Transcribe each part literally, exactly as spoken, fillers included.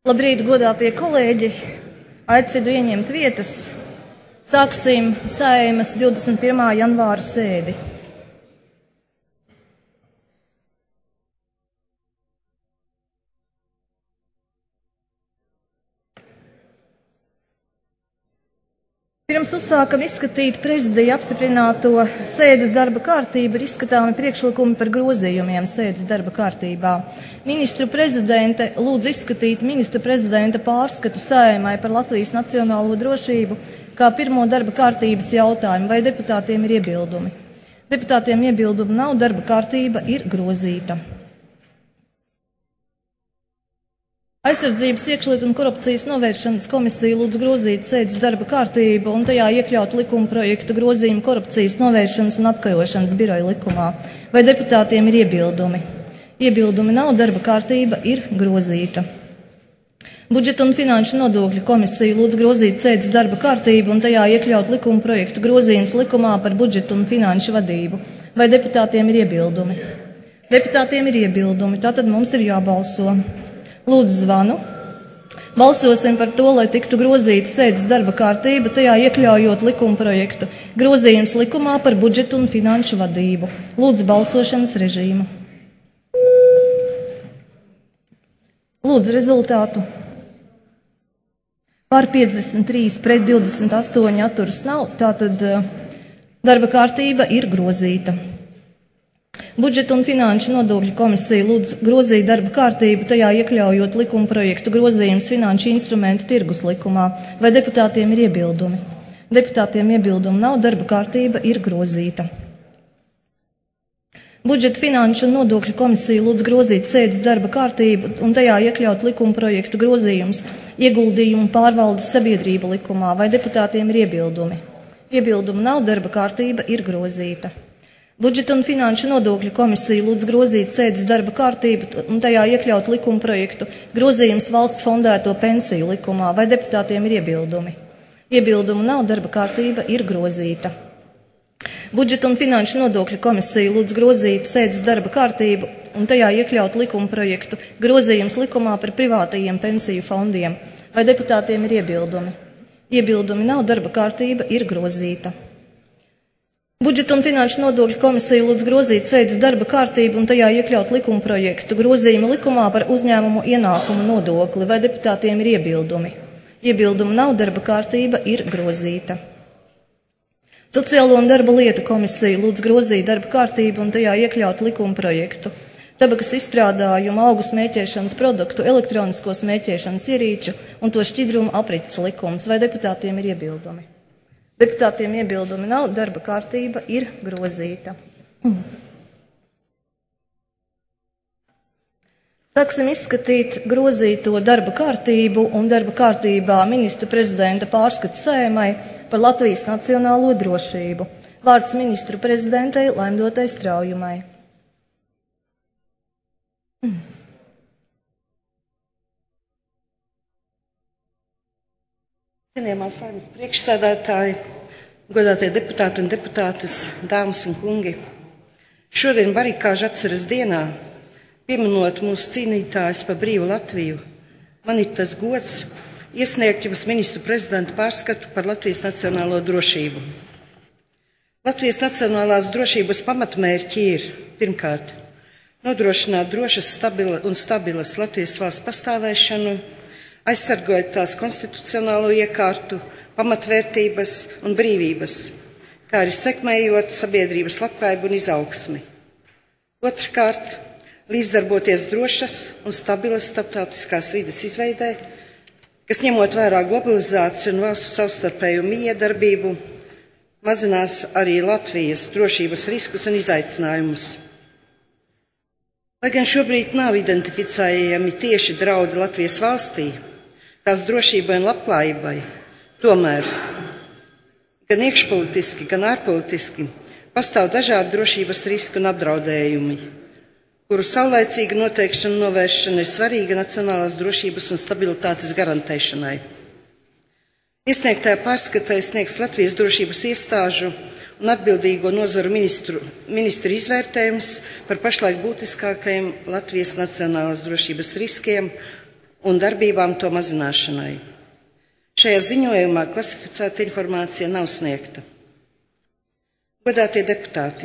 Labrīt, godātie kolēģi! Aicinu ieņemt vietas. Sāksim Saeimas divdesmit pirmā janvāra sēdi. Pirms uzsākam izskatīt prezidija apstiprināto sēdes darba kārtību, ir izskatāmi priekšlikumi par grozījumiem sēdes darba kārtībā. Ministru prezidente lūdz izskatīt ministra prezidenta pārskatu Saeimai par Latvijas nacionālo drošību kā pirmo darba kārtības jautājumu, vai deputātiem ir iebildumi. Deputātiem iebildumu nav, darba kārtība ir grozīta. Aizsardzības, iekšlietu un korupcijas novēršanas komisija lūdz grozīt sēdes darba kārtību un tajā iekļaut likuma projektu grozījumu korupcijas novēršanas un apkarošanas biroja likumā. Vai deputātiem ir iebildumi? Iebildumi nav, darba kārtība ir grozīta. Budžeta un finanšu nodokļu komisija lūdz grozīt sēdes darba kārtību un tajā iekļaut likuma projektu grozījums likumā par budžetu un finanšu vadību. Vai deputātiem ir iebildumi? Deputātiem ir iebildumi, tātad mums ir jābalso. Lūdzu zvanu. Balsosim par to, lai tiktu grozīta sēdes darba kārtība, tajā iekļaujot likuma projektu grozījums likumā par budžetu un finanšu vadību. Lūdzu balsošanas režīmu. Lūdzu rezultātu. Par piecdesmit trīs pret divdesmit astoņi atturas nav, tātad darba kārtība ir grozīta. Budžeta un finanšu nodokļu komisija lūdz grozīt darba kārtību, tajā iekļaujot likuma projektu grozījums finanšu instrumentu tirgus likumā. Vai deputātiem ir iebildumi? Deputātiem iebildumu nav, darba kārtība ir grozīta. Budžeta, finanšu un nodokļu komisija lūdz grozīt sēdes darba kārtību un tajā iekļaut likuma projektu grozījums ieguldījumu pārvaldes sabiedrība likumā. Vai deputātiem ir iebildumi? Iebildumu nav, darba kārtība ir grozīta. Budžeta un finanšu nodokļu komisija lūdz grozīt sēdes darba kārtību un tajā iekļaut likuma projektu grozījums valsts fondēto pensiju likumā. Vai deputātiem ir iebildumi? Iebildumu nav, darba kārtība ir grozīta. Budžeta un finanšu nodokļu komisija lūdz grozīt sēdes darba kārtību un tajā iekļaut likuma projektu grozījums likumā par privātajiem pensiju fondiem. Vai deputātiem ir iebildumi? Iebildumi nav, darba kārtība ir grozīta. Budžeta un finanšu nodokļu komisija lūdz grozīt sēdes darba kārtību un tajā iekļaut likuma projektu grozījumu likumā par uzņēmumu ienākumu nodokli. Vai deputātiem ir iebildumi? Iebildumu nav, darba kārtība ir grozīta. Sociālo un darba lietu komisija lūdz grozīt darba kārtību un tajā iekļaut likuma projektu tabakas izstrādājumu, augu smēķēšanas produktu, elektronisko smēķēšanas ierīču un to šķidrumu aprits likums. Vai deputātiem ir iebildumi? Deputātiem iebildumi nav, darba kārtība ir grozīta. Sāksim izskatīt grozīto darba kārtību un darba kārtībā ministra prezidenta pārskats Saeimai par Latvijas nacionālo drošību. Vārds ministru prezidentei Laimdotai Straujumai. Cienījamā Saeimas priekšsēdētāji, godātie deputāti un deputātes, dāmas un kungi. Šodien Barikāžu atceres dienā, pieminot mūsu cīnītājus par brīvu Latviju, man ir tas gods iesniegt jums ministru prezidenta pārskatu par Latvijas nacionālo drošību. Latvijas nacionālās drošības pamatmērķi ir, pirmkārt, nodrošināt drošas stabila un stabilas Latvijas valsts pastāvēšanu, aizsargājot tās konstitucionālo iekārtu, pamatvērtības un brīvības, kā arī sekmējot sabiedrības labklājību un izaugsmi. Otrkārt, līdzdarboties drošas un stabilas starptautiskās vides izveidē, kas ņemot vērā globalizāciju un valstu savstarpēju miedarbību, mazinās arī Latvijas drošības riskus un izaicinājumus. Lai gan šobrīd nav identificējami tieši draudi Latvijas valstī, tās drošībai un labklājībai, tomēr gan iekšpolitiski, gan ārpolitiski pastāv dažādi drošības riski un apdraudējumi, kuru saulaicīga noteikšana un novēršana ir svarīga nacionālās drošības un stabilitātes garantēšanai. Iesniegtajā pārskatā sniegs Latvijas drošības iestāžu un atbildīgo nozaru ministru, ministru izvērtējums par pašlaik būtiskākajiem Latvijas nacionālās drošības riskiem un darbībām to mazināšanai. Šajā ziņojumā klasificēta informācija nav sniegta. Godātie deputāti,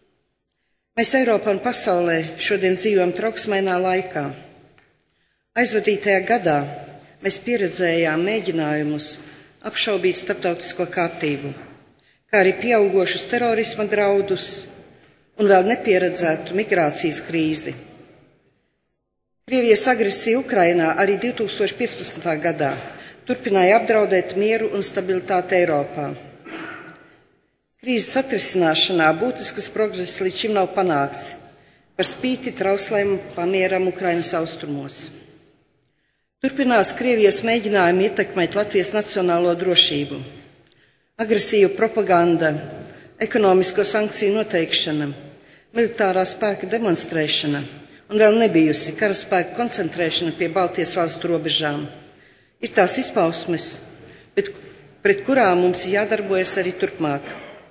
mēs Eiropā un pasaulē šodien dzīvojam trauksmainā laikā. Aizvadītajā gadā mēs pieredzējām mēģinājumus apšaubīt starptautisko kārtību, kā arī pieaugošus terorisma draudus un vēl nepieredzētu migrācijas krīzi. Krievijas agresija Ukrainā arī divi tūkstoši piecpadsmitajā gadā turpināja apdraudēt mieru un stabilitāti Eiropā. Krīzes atrisināšanā būtisks progress līdz šim nav panākts, par spīti trauslēm pamieram Ukrainas austrumos. Turpinās Krievijas mēģinājumi ietekmēt Latvijas nacionālo drošību. Agresīvu propaganda, ekonomisko sankciju noteikšana, militārā spēka demonstrēšana un vēl nebijusi karaspēka koncentrēšana pie Baltijas valstu robežām ir tās izpausmes, bet pret kurām mums jādarbojas arī turpmāk.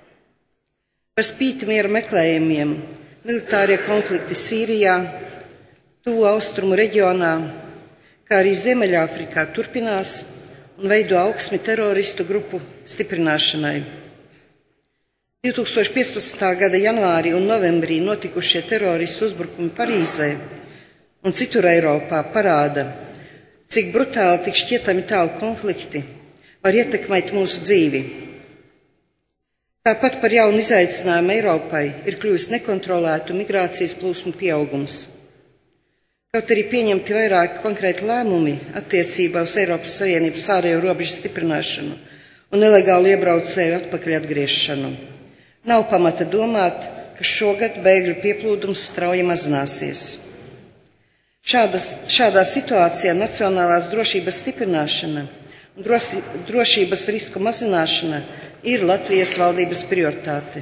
Par spīti miera meklējumiem, militārie konflikti Sīrijā, Tuvu austrumu reģionā, kā arī Ziemeļāfrikā turpinās un veido augsmi teroristu grupu stiprināšanai. divi tūkstoši piecpadsmitā gada janvārī un novembrī notikušie teroristu uzbrukumi Parīzē un citur Eiropā parāda, cik brutāli tik šķietami tālu konflikti var ietekmēt mūsu dzīvi. Tāpat par jaunu izaicinājumu Eiropai ir kļuvis nekontrolētu migrācijas plūsmu pieaugums. Kaut arī pieņemti vairāki konkrēti lēmumi attiecībā uz Eiropas Savienības ārējo robežu stiprināšanu un nelegālu iebraucēju atpakaļ atgriešanu, nav pamata domāt, ka šogad bēgļu pieplūdums strauji mazināsies. Šādas, šādā situācijā nacionālās drošības stiprināšana un droši, drošības risku mazināšana ir Latvijas valdības prioritāte.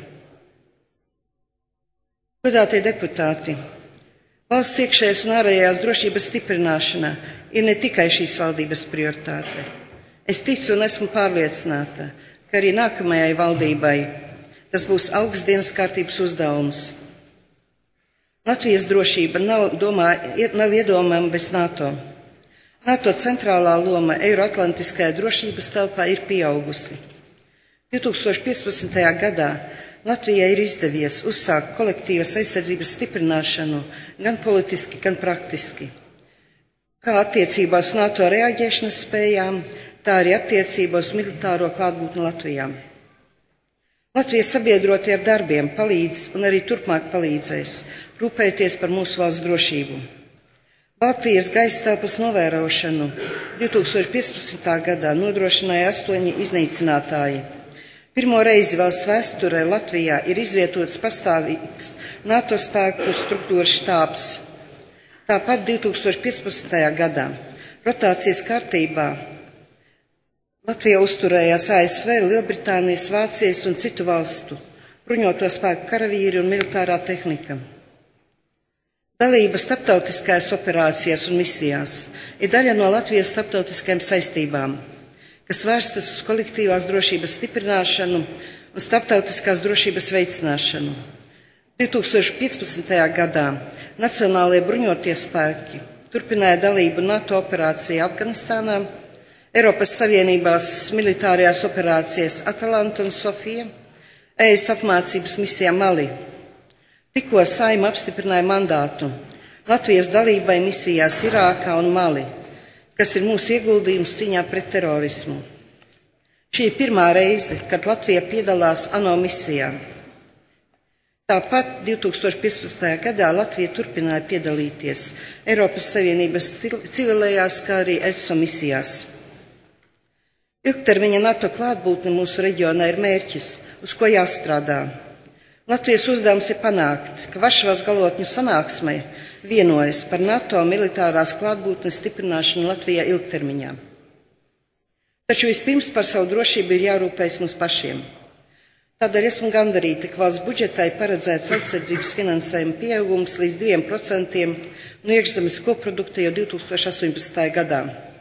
Godātie deputāti, valsts iekšējās un ārējās drošības stiprināšana ir ne tikai šīs valdības prioritāte. Es ticu un esmu pārliecināta, ka arī nākamajai valdībai tas būs augsts dienas kārtības uzdevums. Latvijas drošība nav, domā, nav iedomājama bez NATO. NATO centrālā loma Eiroatlantiskajā drošības telpā ir pieaugusi. divi tūkstoši piecpadsmitajā gadā Latvijai ir izdevies uzsākt kolektīvas aizsardzības stiprināšanu gan politiski, gan praktiski. Kā attiecībā uz NATO reaģēšanas spējām, tā arī attiecībā uz militāro klātbūtni Latvijā. Latvijas sabiedrotie ar darbiem palīdz un arī turpmāk palīdzēs rūpēties par mūsu valsts drošību. Baltijas gaisa telpas novērošanu divi tūkstoši piecpadsmitā gadā nodrošināja astoņi iznīcinātāji. Pirmo reizi valsts vēsturē Latvijā ir izvietots pastāvīgs NATO spēku struktūras štābs. Tāpat divi tūkstoši piecpadsmitajā gadā rotācijas kārtībā Latvijā uzturējās A S V, Lielbritānijas, Vācijas un citu valstu bruņoto spēku karavīri un militārā tehnika. Dalība starptautiskajās operācijās un misijās ir daļa no Latvijas starptautiskajām saistībām, kas vērstas uz kolektīvās drošības stiprināšanu un starptautiskās drošības veicināšanu. divi tūkstoši piecpadsmitajā gadā Nacionālajie bruņotie spēki turpināja dalību NATO operācijā Afganistānā, Eiropas Savienībās militārajās operācijas Atalanta un Sofija, E S apmācības misijā Mali. Tikko Saeima apstiprināja mandātu Latvijas dalībai misijās Irākā un Mali, kas ir mūsu ieguldījums cīņā pret terorismu. Šī ir pirmā reize, kad Latvija piedalās ANO misijā. Tāpat divi tūkstoši piecpadsmitajā gadā Latvija turpināja piedalīties Eiropas Savienības civilējās, kā arī E S O misijās. Ilgtermiņa NATO klātbūtne mūsu reģionā ir mērķis, uz ko jāstrādā. Latvijas uzdevums ir panākt, ka Varšavas galotņu sanāksmē vienojas par NATO militārās klātbūtnes stiprināšanu Latvijā ilgtermiņā. Taču vispirms par savu drošību ir jārūpējas mums pašiem. Tādēļ esmu gandarīta, ka valsts budžetā ir paredzēts aizsardzības finansējuma pieaugums līdz diviem procentiem no iekšzemes koprodukta jau divi tūkstoši astoņpadsmitajā gadā.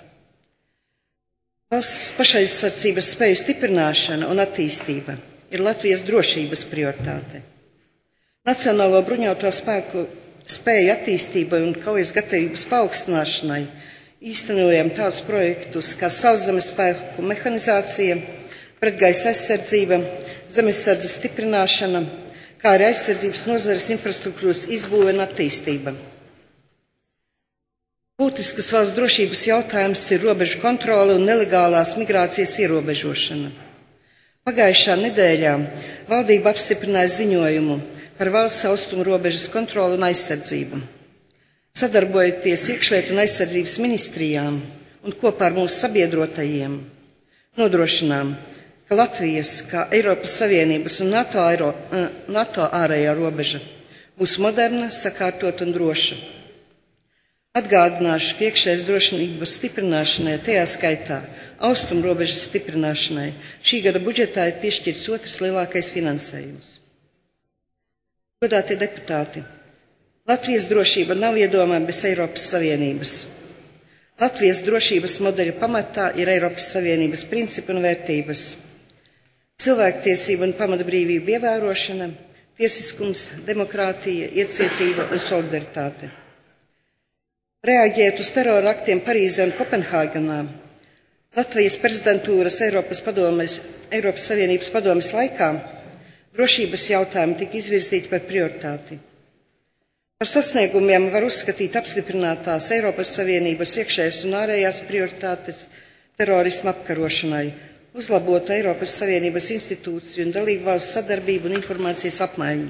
Valsts pašaizsardzības spēju stiprināšana un attīstība ir Latvijas drošības prioritāte. Nacionālo bruņoto spēku spēju attīstībai un kaujas gatavības paaugstināšanai īstenojam tādus projektus kā sauszemes spēku mehanizācija, pretgaisa aizsardzība, zemesardzes stiprināšana, kā arī aizsardzības nozares infrastruktūras izbūve un attīstība. Būtisks valsts drošības jautājums ir robežu kontrole un nelegālās migrācijas ierobežošana. Pagājušā nedēļā valdība apstiprināja ziņojumu par valsts austrumu robežas kontroli un aizsardzību. Sadarbojoties iekšlietu un aizsardzības ministrijām un kopā ar mūsu sabiedrotajiem, nodrošinām, ka Latvijas, kā Eiropas Savienības un NATO, Eiro, NATO ārējā robeža būs moderna, sakārtot un droša. Atgādināšu, ka iekšējās drošības stiprināšanai, tajā skaitā austrumu robežas stiprināšanai, šī gada budžetā ir piešķirts otrs lielākais finansējums. Godātie deputāti, Latvijas drošība nav iedomājama bez Eiropas Savienības. Latvijas drošības modeļa pamatā ir Eiropas Savienības principi un vērtības. Cilvēktiesība un pamatbrīvība ievērošana, tiesiskums, demokrātija, iecietība un solidaritāte. Reaģēt uz terora aktiem Parīzē un Kopenhāgenā, Latvijas prezidentūras Eiropas, padomes, Eiropas Savienības padomes laikā drošības jautājumi tika izvirzīti par prioritāti. Par sasniegumiem var uzskatīt apstiprinātās Eiropas Savienības iekšējās un ārējās prioritātes terorisma apkarošanai, uzlabot Eiropas Savienības institūciju un dalību valstu sadarbību un informācijas apmaiņu.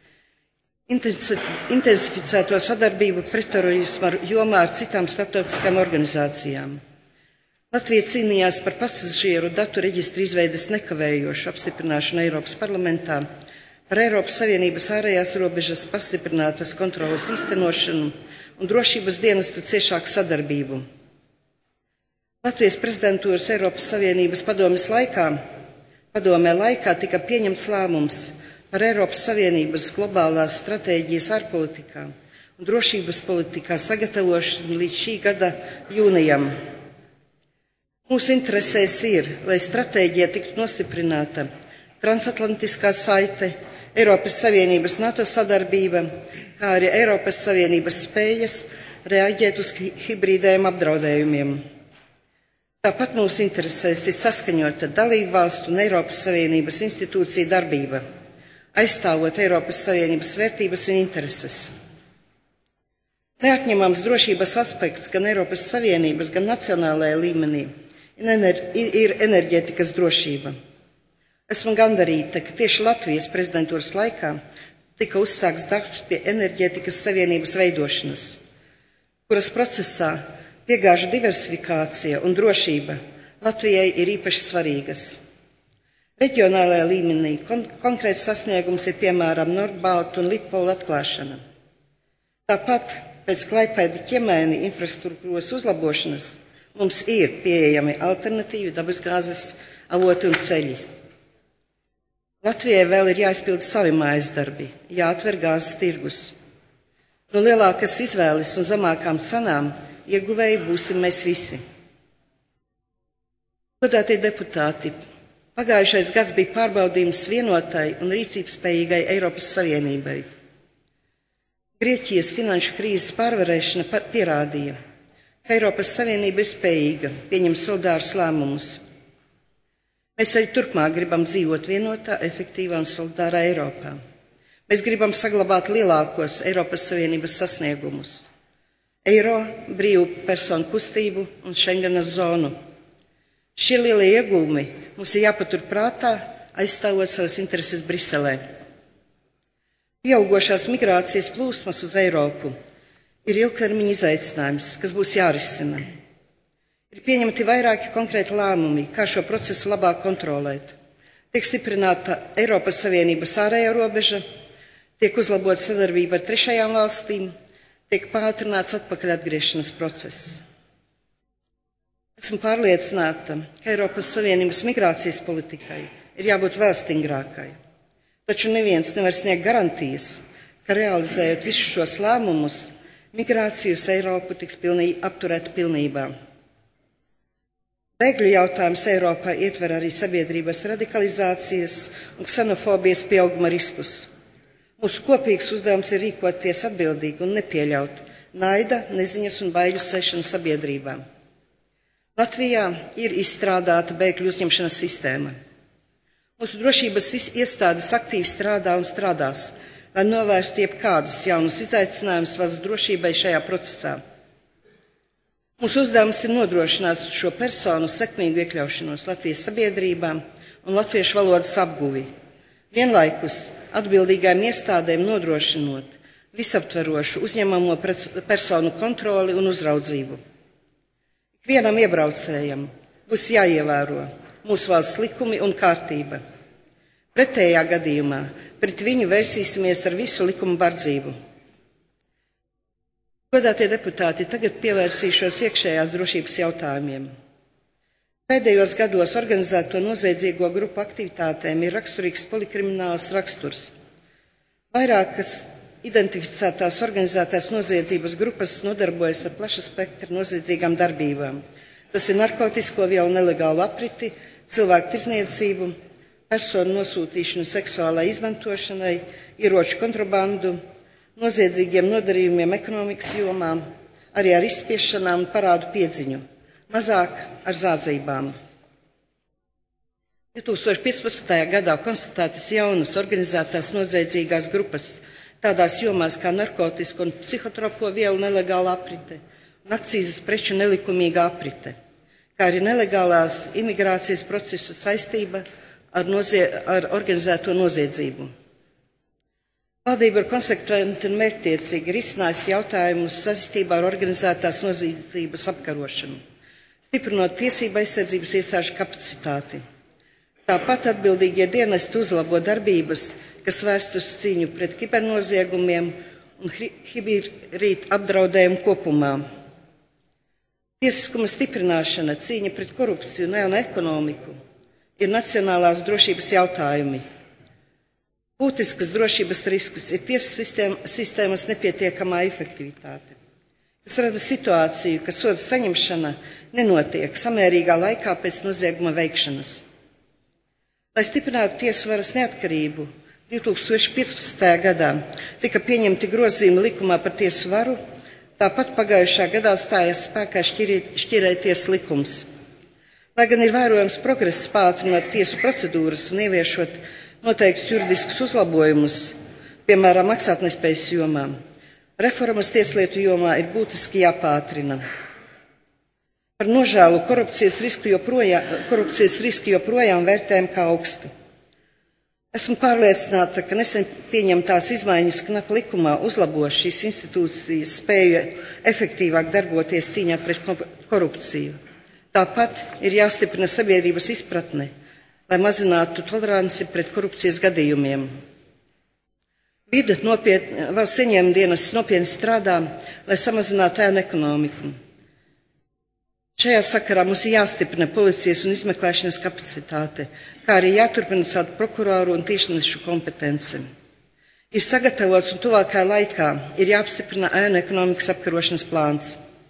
Intensificēto sadarbību pretterorisma jomā ar citām starptautiskām organizācijām. Latvija cīnījās par pasažieru datu reģistru izveides nekavējošu apstiprināšanu Eiropas parlamentā, par Eiropas Savienības ārējās robežas pastiprinātas kontroles īstenošanu un drošības dienestu ciešāku sadarbību. Latvijas prezidentūras Eiropas Savienības padomes laikā, padomē laikā tika pieņemts lēmums par Eiropas Savienības globālās stratēģijas ārpolitikā un drošības politikā sagatavošanu līdz šī gada jūnijam. Mūsu interesēs ir, lai stratēģija tiktu nostiprināta transatlantiskā saite, Eiropas Savienības NATO sadarbība, kā arī Eiropas Savienības spējas reaģēt uz hibrīdējiem apdraudējumiem. Tāpat mūsu interesēs ir saskaņota dalību valstu un Eiropas Savienības institūciju darbība, aizstāvot Eiropas Savienības vērtības un intereses. Neatņemams drošības aspekts gan Eiropas Savienības, gan nacionālajā līmenī ir enerģētikas drošība. Esmu gandarīta, ka tieši Latvijas prezidentūras laikā tika uzsākts darbs pie enerģētikas savienības veidošanas, kuras procesā piegāžu diversifikācija un drošība Latvijai ir īpaši svarīgas. Reģionālajā līmenī kon konkrēts sasniegums ir piemēram Nordbaltu un Litpolu atklāšana. Tāpat pēc Klaipēda ķemēni infrastruktūras uzlabošanas mums ir pieejami alternatīvi dabasgāzes avoti un ceļi. Latvijai vēl ir jāizpilda savi mājas darbi, jāatver gāzes tirgus. No lielākas izvēles un zemākām cenām ieguvēji būsim mēs visi. Godātie deputāti, pagājušais gads bija pārbaudījums vienotai un rīcības spējīgai Eiropas Savienībai. Grieķijas finanšu krīzes pārvarēšana pierādīja, ka Eiropas Savienība ir spējīga pieņemt solidārus lēmumus. Mēs arī turpmāk gribam dzīvot vienotā, efektīvā un solidārā Eiropā. Mēs gribam saglabāt lielākos Eiropas Savienības sasniegumus – eiro, brīvu personu kustību un Schengenas zonu. Šie lielie iegūmi mums ir jāpatur prātā, aizstāvot savas intereses Briselē. Pieaugošās migrācijas plūsmas uz Eiropu ir ilgtermiņa izaicinājums, kas būs jārisina. Ir pieņemti vairāki konkrēti lēmumi, kā šo procesu labāk kontrolēt. Tiek stiprināta Eiropas Savienības ārējā robeža, tiek uzlabota sadarbība ar trešajām valstīm, tiek pātrināts atpakaļ atgriešanas process. Esmu pārliecināta, ka Eiropas Savienības migrācijas politikai ir jābūt vēl stingrākai. Taču neviens nevar sniegt garantijas, ka realizējot visus šos lēmumus, migrācija uz Eiropu tiks pilnīgi apturēta pilnībā. Bēgļu jautājums Eiropā ietver arī sabiedrības radikalizācijas un ksenofobijas pieauguma riskus. Mūsu kopīgs uzdevums ir rīkoties atbildīgi un nepieļaut naida, neziņas un baiļu sēšanu sabiedrībā. Latvijā ir izstrādāta bēgļu uzņemšanas sistēma. Mūsu drošības iestādes aktīvi strādā un strādās, lai novērstu jebkādus jaunus izaicinājumus valsts drošībai šajā procesā. Mūsu uzdevums ir nodrošināt šo personu sekmīgu iekļaušanos Latvijas sabiedrībā un latviešu valodas apguvi, vienlaikus atbildīgajām iestādēm nodrošinot visaptverošu uzņemamo personu kontroli un uzraudzību. Ikvienam iebraucējam būs jāievēro mūsu valsts likumi un kārtība. Pretējā gadījumā pret viņu vērsīsimies ar visu likumu bardzību. Godātie deputāti, tagad pievērsīšos iekšējās drošības jautājumiem. Pēdējos gados organizēto noziedzīgo grupu aktivitātēm ir raksturīgs polikrimināls raksturs. Vairākas identificētās organizētās noziedzības grupas nodarbojas ar plaša spektra noziedzīgām darbībām. Tas ir narkotisko vielu nelegālu apriti, cilvēku tirzniecību, personu nosūtīšanu seksuālai izmantošanai, ieroču kontrabandu, noziedzīgiem nodarījumiem ekonomikas jomā, arī ar izspiešanām un parādu piedziņu, mazāk ar zādzībām. divs tūkstoš piecpadsmitajā gadā konstatētas jaunas organizētās noziedzīgās grupas tādās jomās kā narkotiku un psihotropo vielu nelegāla aprite un akcīzes preču nelikumīga aprite, kā arī nelegālās imigrācijas procesu saistība ar, nozie, ar organizēto noziedzību. Valdība ir konsekventi un mērķtiecīgi risinājusi jautājumus saistībā ar organizētās noziedzības apkarošanu, stiprinot tiesību aizsardzības iestāžu kapacitāti. Tāpat atbildīgie dienesti uzlabo darbības, kas vērst uz cīņu pret kibernoziegumiem un hibrīd apdraudējumu kopumā. Tiesiskuma stiprināšana, cīņa pret korupciju un ekonomiku ir nacionālās drošības jautājumi. Būtisks drošības risks ir tiesu sistēmas nepietiekamā efektivitāte, kas rada situāciju, ka soda saņemšana nenotiek samērīgā laikā pēc nozieguma veikšanas. Lai stiprinātu tiesu varas neatkarību, divs tūkstoš piecpadsmitajā gadā tika pieņemti grozījumi likumā par tiesu varu, tāpat pagājušā gadā stājās spēkā šķirēties likums. Lai gan ir vērojams progress pātrinot tiesu procedūras un ieviešot noteiktus juridiskus uzlabojumus, piemēram, maksātnespējas jomā, reformas tieslietu jomā ir būtiski jāpātrina. Par nožēlu korupcijas risku joprojām, korupcijas riski joprojām vērtējam kā augstu. Esmu pārliecināta, ka nesen pieņemtās izmaiņas knap likumā uzlabo šīs institūcijas spēju efektīvāk darboties cīņā pret korupciju. Tāpat ir jāstiprina sabiedrības izpratne, lai mazinātu toleranci pret korupcijas gadījumiem. Vide nopietni, valsts ieņēmuma dienas nopietni strādā, lai samazinātu ēnu ekonomiku. Šajā sakarā mums ir jāstiprina policijas un izmeklēšanas kapacitāte, kā arī jāturpina celt prokuroru un tiesnešu kompetenci. Ir sagatavots un tuvākajā laikā ir jāapstiprina ēnu ekonomikas apkarošanas plāns.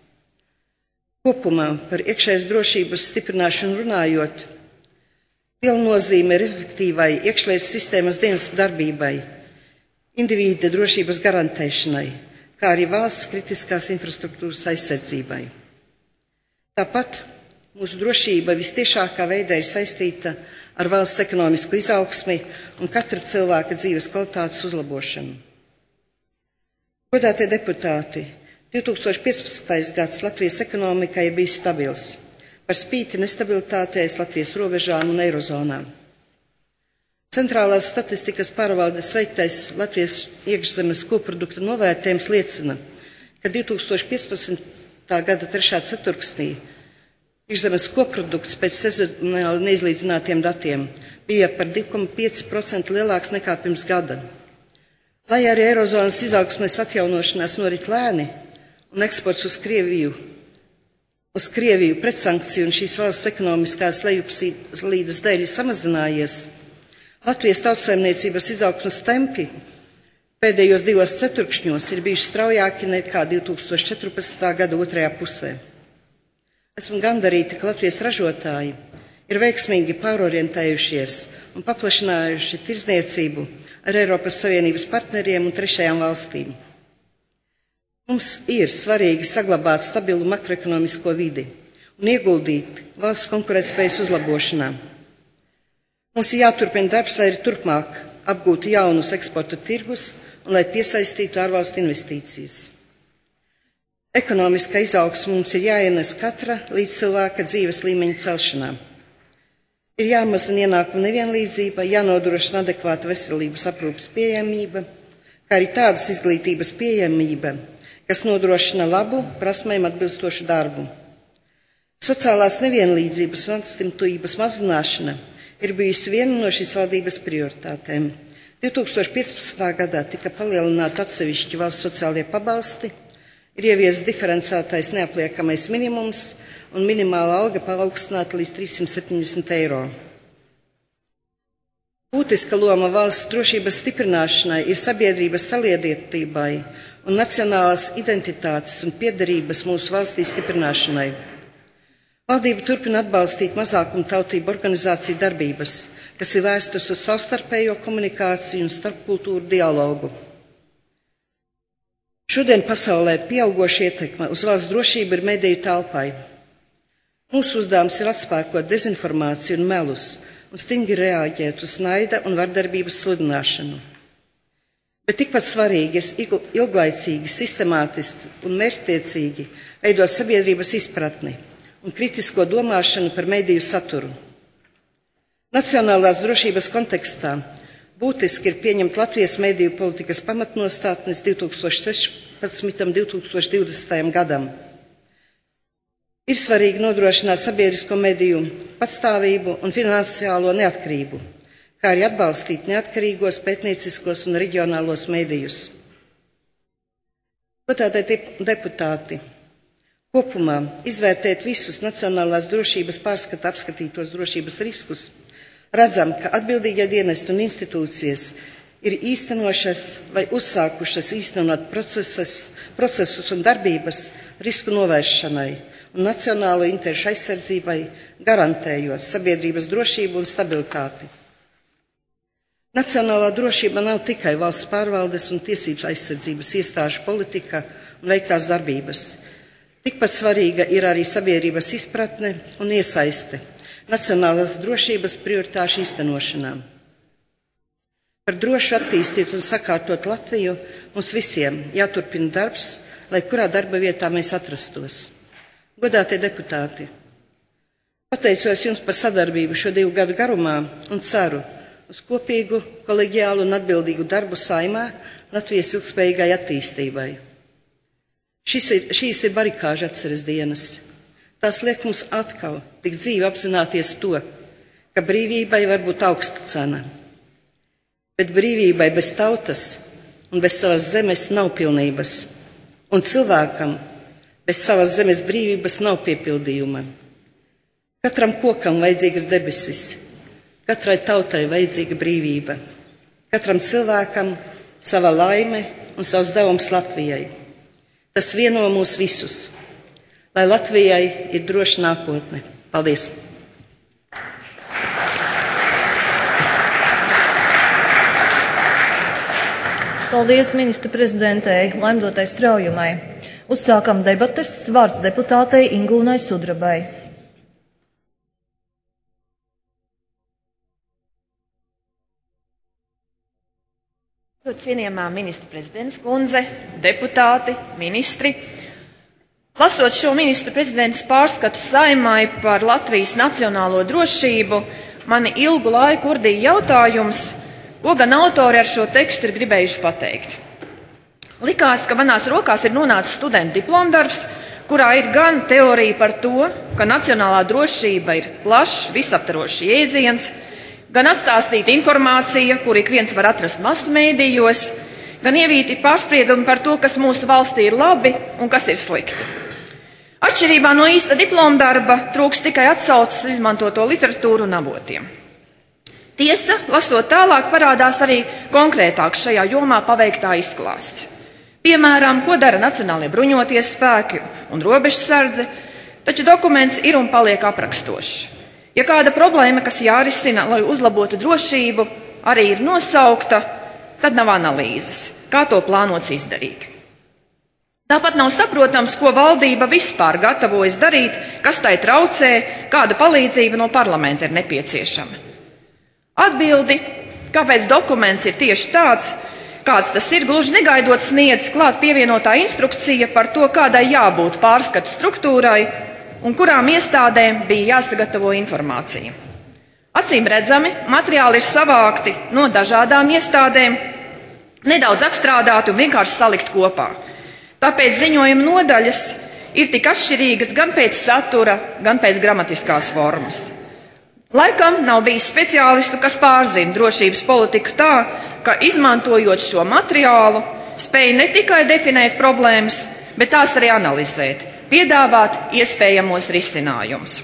Kopumā par iekšējas drošības stiprināšanu runājot, liela nozīme ir efektīvai iekšlietas sistēmas dienas darbībai, indivīda drošības garantēšanai, kā arī valsts kritiskās infrastruktūras aizsardzībai. Tāpat mūsu drošība vistiešākā veidā ir saistīta ar valsts ekonomisku izaugsmi un katra cilvēka dzīves kvalitātes uzlabošanu. Godātie deputāti, divs tūkstoš piecpadsmitais gads Latvijas ekonomikai ir bijis stabils, par spīti nestabilitātēs Latvijas robežām un eirozonā. Centrālās statistikas pārvaldes veiktais Latvijas iekšzemes koprodukta novērtējums liecina, ka divs tūkstoš piecpadsmitā gada trešā ceturksnī iekšzemes koprodukts pēc sezonāli neizlīdzinātiem datiem bija par divi komats pieci procenti lielāks nekā pirms gada. Lai arī eirozonas izaugsmes atjaunošanās norit lēni un eksports uz Krieviju, uz Krieviju pretsankciju un šīs valsts ekonomiskās lejupslīdes dēļ samazinājies, Latvijas tautsaimniecības izaugsmes tempi pēdējos divos ceturkšņos ir bijuši straujāki nekā divs tūkstoš četrpadsmitā gada otrajā pusē. Esmu gandarīta, ka Latvijas ražotāji ir veiksmīgi pārorientējušies un paplašinājuši tirdzniecību ar Eiropas Savienības partneriem un trešajām valstīm. Mums ir svarīgi saglabāt stabilu makroekonomisko vidi un ieguldīt valsts konkurētspējas uzlabošanā. Mums ir jāturpina darbs, lai arī turpmāk apgūtu jaunus eksporta tirgus un lai piesaistītu ārvalstu investīcijas. Ekonomiskā izaugsme mums ir jāienes katra līdz cilvēka dzīves līmeņa celšanā. Ir jāmazina ienākumu nevienlīdzība, jānodrošina adekvāta veselības aprūpes pieejamība, kā arī tādas izglītības pieejamība, kas nodrošina labu, prasmēm atbilstošu darbu. Sociālās nevienlīdzības un atstumtības mazināšana ir bijusi viena no šīs valdības prioritātēm. divi tūkstoši piecpadsmitā gadā tika palielināti atsevišķi valsts sociālie pabalsti, ir ieviests diferencētais neapliekamais minimums un minimāla alga paaugstināta līdz trīssimt septiņdesmit eiro. Būtiska loma valsts drošības stiprināšanai ir sabiedrības saliedētībai un nacionālās identitātes un piederības mūsu valstī stiprināšanai. Valdība turpina atbalstīt mazākumu tautību organizāciju darbības, kas ir vērstas uz savstarpējo komunikāciju un starpkultūru dialogu. Šodien pasaulē pieaugoša ietekme uz valsts drošību ir mediju telpai. Mūsu uzdevums ir atspēkot dezinformāciju un melus un stingri reaģēt uz naida un vardarbības sludināšanu. Bet tikpat svarīgi ir ilglaicīgi, sistemātiski un mērķtiecīgi veidot sabiedrības izpratni un kritisko domāšanu par mediju saturu. Nacionālās drošības kontekstā būtiski ir pieņemt Latvijas mediju politikas pamatnostādnes divi tūkstoši sešpadsmitajam līdz divi tūkstoši divdesmitajam gadam. Ir svarīgi nodrošināt sabiedrisko mediju patstāvību un finansiālo neatkarību, kā arī atbalstīt neatkarīgos, pētnieciskos un reģionālos medijus. Godātie deputāti, kopumā izvērtēt visus nacionālās drošības pārskata apskatītos drošības riskus, redzam, ka atbildīgie dienesti un institūcijas ir īstenošas vai uzsākušas īstenot procesus, procesus un darbības risku novēršanai un nacionālo interešu aizsardzībai, garantējot sabiedrības drošību un stabilitāti. Nacionālā drošība nav tikai valsts pārvaldes un tiesības aizsardzības iestāžu politika un veiktās darbības. Tikpat svarīga ir arī sabiedrības izpratne un iesaiste nacionālās drošības prioritāšu īstenošanā. Par drošu attīstīt un sakārtot Latviju mums visiem jāturpina darbs, lai kurā darba vietā mēs atrastos. Godātie deputāti, pateicos jums par sadarbību šo divu gadu garumā un ceru uz kopīgu, koleģiālu un atbildīgu darbu Saeimā Latvijas ilgspējīgai attīstībai. Šis ir, šīs ir barikāžu atceres dienas. Tās liek mums atkal tik dzīvi apzināties to, ka brīvībai var būt augsta cena. Bet brīvībai bez tautas un bez savas zemes nav pilnības, un cilvēkam bez savas zemes brīvības nav piepildījuma. Katram kokam vajadzīgas debesis, katrai tautai vajadzīga brīvība, katram cilvēkam sava laime un savs devums Latvijai. Tas vieno mūs visus, lai Latvijai ir droša nākotne. Paldies! Paldies ministra prezidentei Laimdotai Straujumai. Uzsākam debates. Vārds deputātei Ingūnai Sudrabai. Cienījamā ministra prezidents kundze, deputāti, ministri. Lasot šo ministra prezidents pārskatu Saeimai par Latvijas nacionālo drošību, mani ilgu laiku urdīja jautājums, ko gan autori ar šo tekstu ir gribējuši pateikt. Likās, ka manās rokās ir nonācis studentu diplomdarbs, kurā ir gan teorija par to, ka nacionālā drošība ir plašs, visaptvarošs jēdziens, gan atstāstīta informācija, kur ik viens var atrast masu mēdījos, gan ievīti pārspriedumi par to, kas mūsu valstī ir labi un kas ir slikti. Atšķirībā no īsta diplomdarba trūks tikai atsauces izmantoto literatūru un avotiem. Tiesa, lasot tālāk, parādās arī konkrētāk šajā jomā paveiktā izklāsts. Piemēram, ko dara Nacionālie bruņotie spēki un robežsardze, taču dokuments ir un paliek aprakstošs. Ja kāda problēma, kas jārisina, lai uzlabotu drošību, arī ir nosaukta, tad nav analīzes, kā to plānots izdarīt. Tāpat nav saprotams, ko valdība vispār gatavojas darīt, kas tai traucē, kāda palīdzība no parlamenta ir nepieciešama. Atbildi, kāpēc dokuments ir tieši tāds, kāds tas ir, gluži negaidot sniedz klāt pievienotā instrukcija par to, kādai jābūt pārskatu struktūrai un kurām iestādēm bija jāsagatavo informācija. Acīm redzami, materiāli ir savākti no dažādām iestādēm, nedaudz apstrādāti un vienkārši salikt kopā. Tāpēc ziņojuma nodaļas ir tik atšķirīgas gan pēc satura, gan pēc gramatiskās formas. Laikam nav bijis speciālistu, kas pārzina drošības politiku tā, ka izmantojot šo materiālu, spēj ne tikai definēt problēmas, bet tās arī analizēt, piedāvāt iespējamos risinājumus.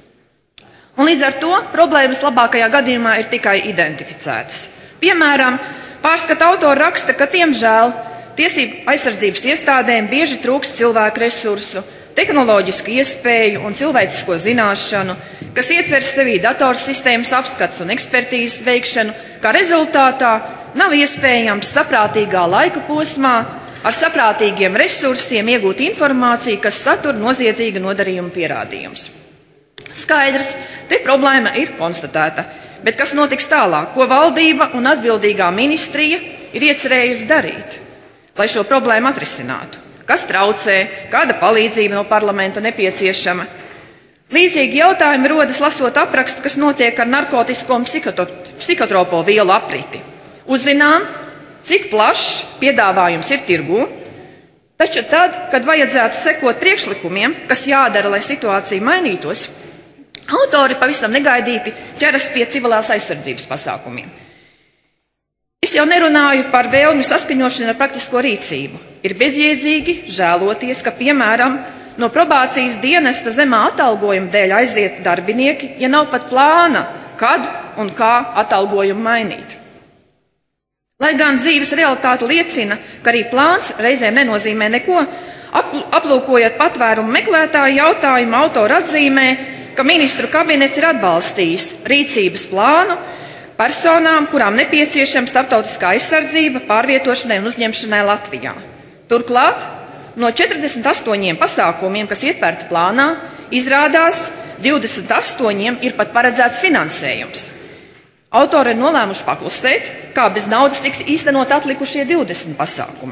Un līdz ar to problēmas labākajā gadījumā ir tikai identificētas. Piemēram, pārskata autori raksta, ka tiemžēl tiesību aizsardzības iestādēm bieži trūkst cilvēku resursu, tehnoloģisku iespēju un cilvēcisko zināšanu, kas ietver sevī datorsistēmas apskats un ekspertīzes veikšanu, kā rezultātā nav iespējams saprātīgā laika posmā ar saprātīgiem resursiem iegūt informāciju, kas satur noziedzīga nodarījuma pierādījums. Skaidrs, te problēma ir konstatēta, bet kas notiks tālāk, ko valdība un atbildīgā ministrija ir iecerējusi darīt, lai šo problēmu atrisinātu? Kas traucē, kāda palīdzība no parlamenta nepieciešama? Līdzīgi jautājumi rodas lasot aprakstu, kas notiek ar narkotisko un psihotropo vielu apriti. Uzzinām, cik plašs piedāvājums ir tirgū, taču tad, kad vajadzētu sekot priekšlikumiem, kas jādara, lai situācija mainītos, autori pavisam negaidīti ķeras pie civilās aizsardzības pasākumiem. Es jau nerunāju par vēlmju saskaņošanu ar praktisko rīcību. Ir bezjēdzīgi žēloties, ka, piemēram, no probācijas dienesta zemā atalgojuma dēļ aiziet darbinieki, ja nav pat plāna, kad un kā atalgojumu mainīt. Lai gan dzīves realitāte liecina, ka arī plāns reizēm nenozīmē neko, aplūkojot patvērumu meklētāju jautājumu, autori atzīmē, ka ministru kabinets ir atbalstījis rīcības plānu personām, kurām nepieciešama starptautiskā aizsardzība pārvietošanai un uzņemšanai Latvijā. Turklāt, no četrdesmit astoņiem pasākumiem, kas ietverti plānā, izrādās divdesmit astoņiem ir pat paredzēts finansējums. Autori ir nolēmuši paklusēt, kā bez naudas tiks īstenot atlikušie divdesmit pasākumi.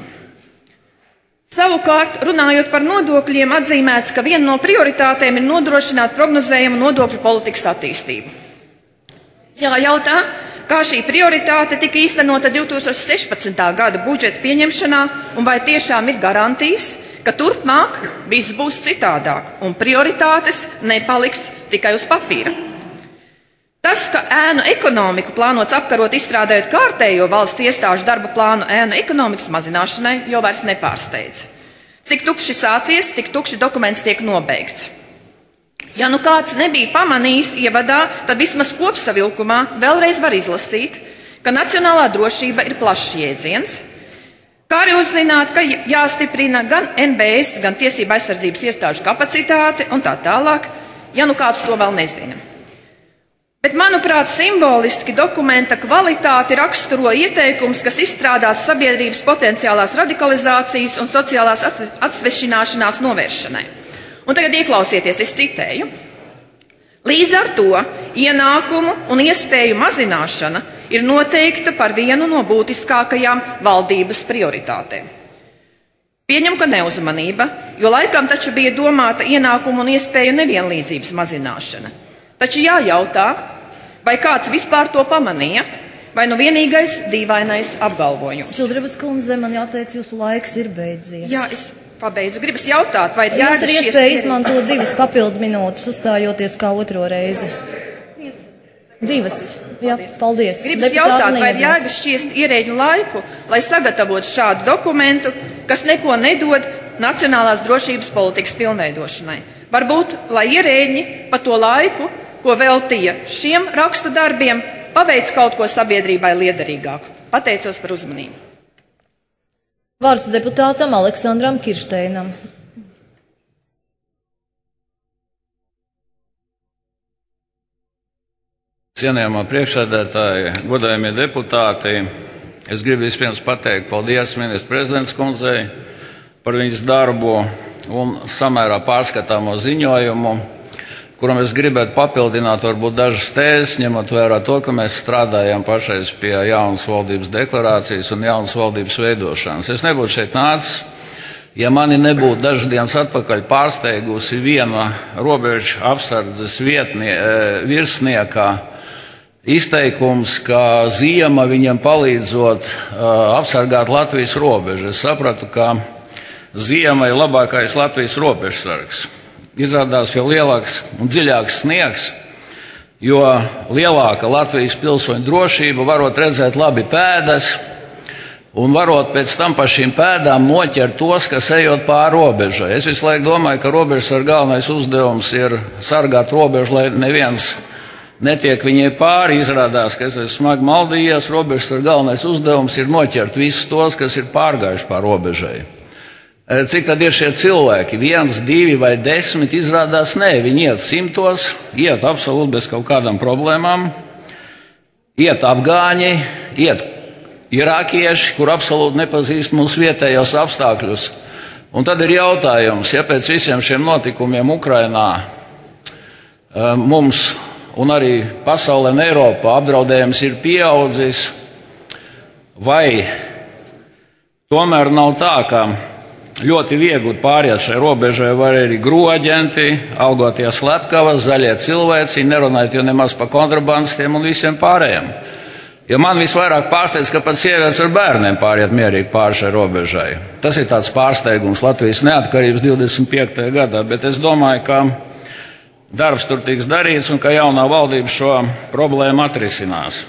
Savukārt, runājot par nodokļiem, atzīmēts, ka viena no prioritātēm ir nodrošināt prognozējumu nodokļu politikas attīstību. Jājautā, kā šī prioritāte tika īstenota divi tūkstoši sešpadsmitā gada budžeta pieņemšanā un vai tiešām ir garantijas, ka turpmāk viss būs citādāk un prioritātes nepaliks tikai uz papīra. Tas, ka ēnu ekonomiku plānots apkarot izstrādājot kārtējo valsts iestāžu darba plānu ēnu ekonomikas mazināšanai, jau vairs nepārsteidz. Cik tukši sācies, tik tukši dokuments tiek nobeigts. Ja nu kāds nebija pamanījis ievadā, tad vismaz kopsavilkumā vēlreiz var izlasīt, ka nacionālā drošība ir plašs jēdziens, kā arī uzzināt, ka jāstiprina gan N B S, gan tiesība aizsardzības iestāžu kapacitāte un tā tālāk, ja nu kāds to vēl nezina. Bet, manuprāt, simboliski dokumenta kvalitāti raksturo ieteikums, kas izstrādāts sabiedrības potenciālās radikalizācijas un sociālās atsvešināšanās novēršanai. Un tagad ieklausieties, es citēju. Līdz ar to ienākumu un iespēju mazināšana ir noteikta par vienu no būtiskākajām valdības prioritātēm. Pieņem, ka neuzmanība, jo laikam taču bija domāta ienākumu un iespēju nevienlīdzības mazināšana. Taču jājautā, vai kāds vispār to pamanīja, vai nu vienīgais dīvainais apgalvojums. Sudrabas kundze, man jāteic, jūsu laiks ir beidzies. Jā, es pabeidzu. Gribas jautāt, vai ir jums ir jēga iespēja izmantot divas papildu minūtes, uzstājoties kā otro reizi? Divas. Jā, paldies. Gribas Deputāti jautāt, vai ir neiebilst. jēga šķiest ierēģu laiku, lai sagatavotu šādu dokumentu, kas neko nedod nacionālās drošības politikas pilnveidošanai. Varbūt, lai ierēģi pa to laiku, ko veltīja šiem rakstu darbiem, paveic kaut ko sabiedrībai liederīgāku. Pateicos par uzmanību. Vārds deputātam Aleksandram Kiršteinam. Cienījamā priekšsēdētāja, godājamie deputāti, es gribu vispirms pateikt paldies ministra prezidents kundzei par viņas darbu un samērā pārskatāmo ziņojumu, kuram es gribētu papildināt varbūt dažas tēzes, ņemot vērā to, ka mēs strādājam pašreiz pie jaunas valdības deklarācijas un jaunas valdības veidošanas. Es nebūtu šeit nācis, ja mani nebūtu dažas dienas atpakaļ pārsteigusi viena robežu apsardzes vietnie, virsnieka izteikums, ka ziema viņam palīdzot uh, apsargāt Latvijas robežu. Es sapratu, ka ziema ir labākais Latvijas robežsargs. Izrādās, jo lielāks un dziļāks sniegs, jo lielāka Latvijas pilsoņu drošība, varot redzēt labi pēdas un varot pēc tam pa šīm pēdām noķert tos, kas ejot pāri robežai. Es visu laiku domāju, ka robežsarga galvenais uzdevums ir sargāt robežu, lai neviens netiek viņai pāri. Izrādās, ka es esmu smagi maldījies, robežsarga galvenais uzdevums ir noķert visus tos, kas ir pārgājuši pāri robežai. Cik tad ir šie cilvēki? Viens, divi vai desmit? Izrādās, nē, viņi iet simtos, iet absolūti bez kaut kādām problēmām, iet afgāņi, iet irākieši, kur absolūti nepazīst mūsu vietējos apstākļus. Un tad ir jautājums, ja pēc visiem šiem notikumiem Ukrainā mums un arī pasaulē un Eiropā apdraudējums ir pieaudzis, vai tomēr nav tā, ka ļoti viegli pāriet šai robežai var arī groģenti, algotie slepkavas, zaļie cilvēci, nerunājot jau nemaz par kontrabandistiem un visiem pārējiem. Jo man visvairāk pārsteidz, ka pat sievietes ar bērniem pāriet mierīgi pāri šai robežai. Tas ir tāds pārsteigums Latvijas neatkarības divdesmit piektajā gadā, bet es domāju, ka darbs tur tiks darīts un ka jaunā valdība šo problēmu atrisinās.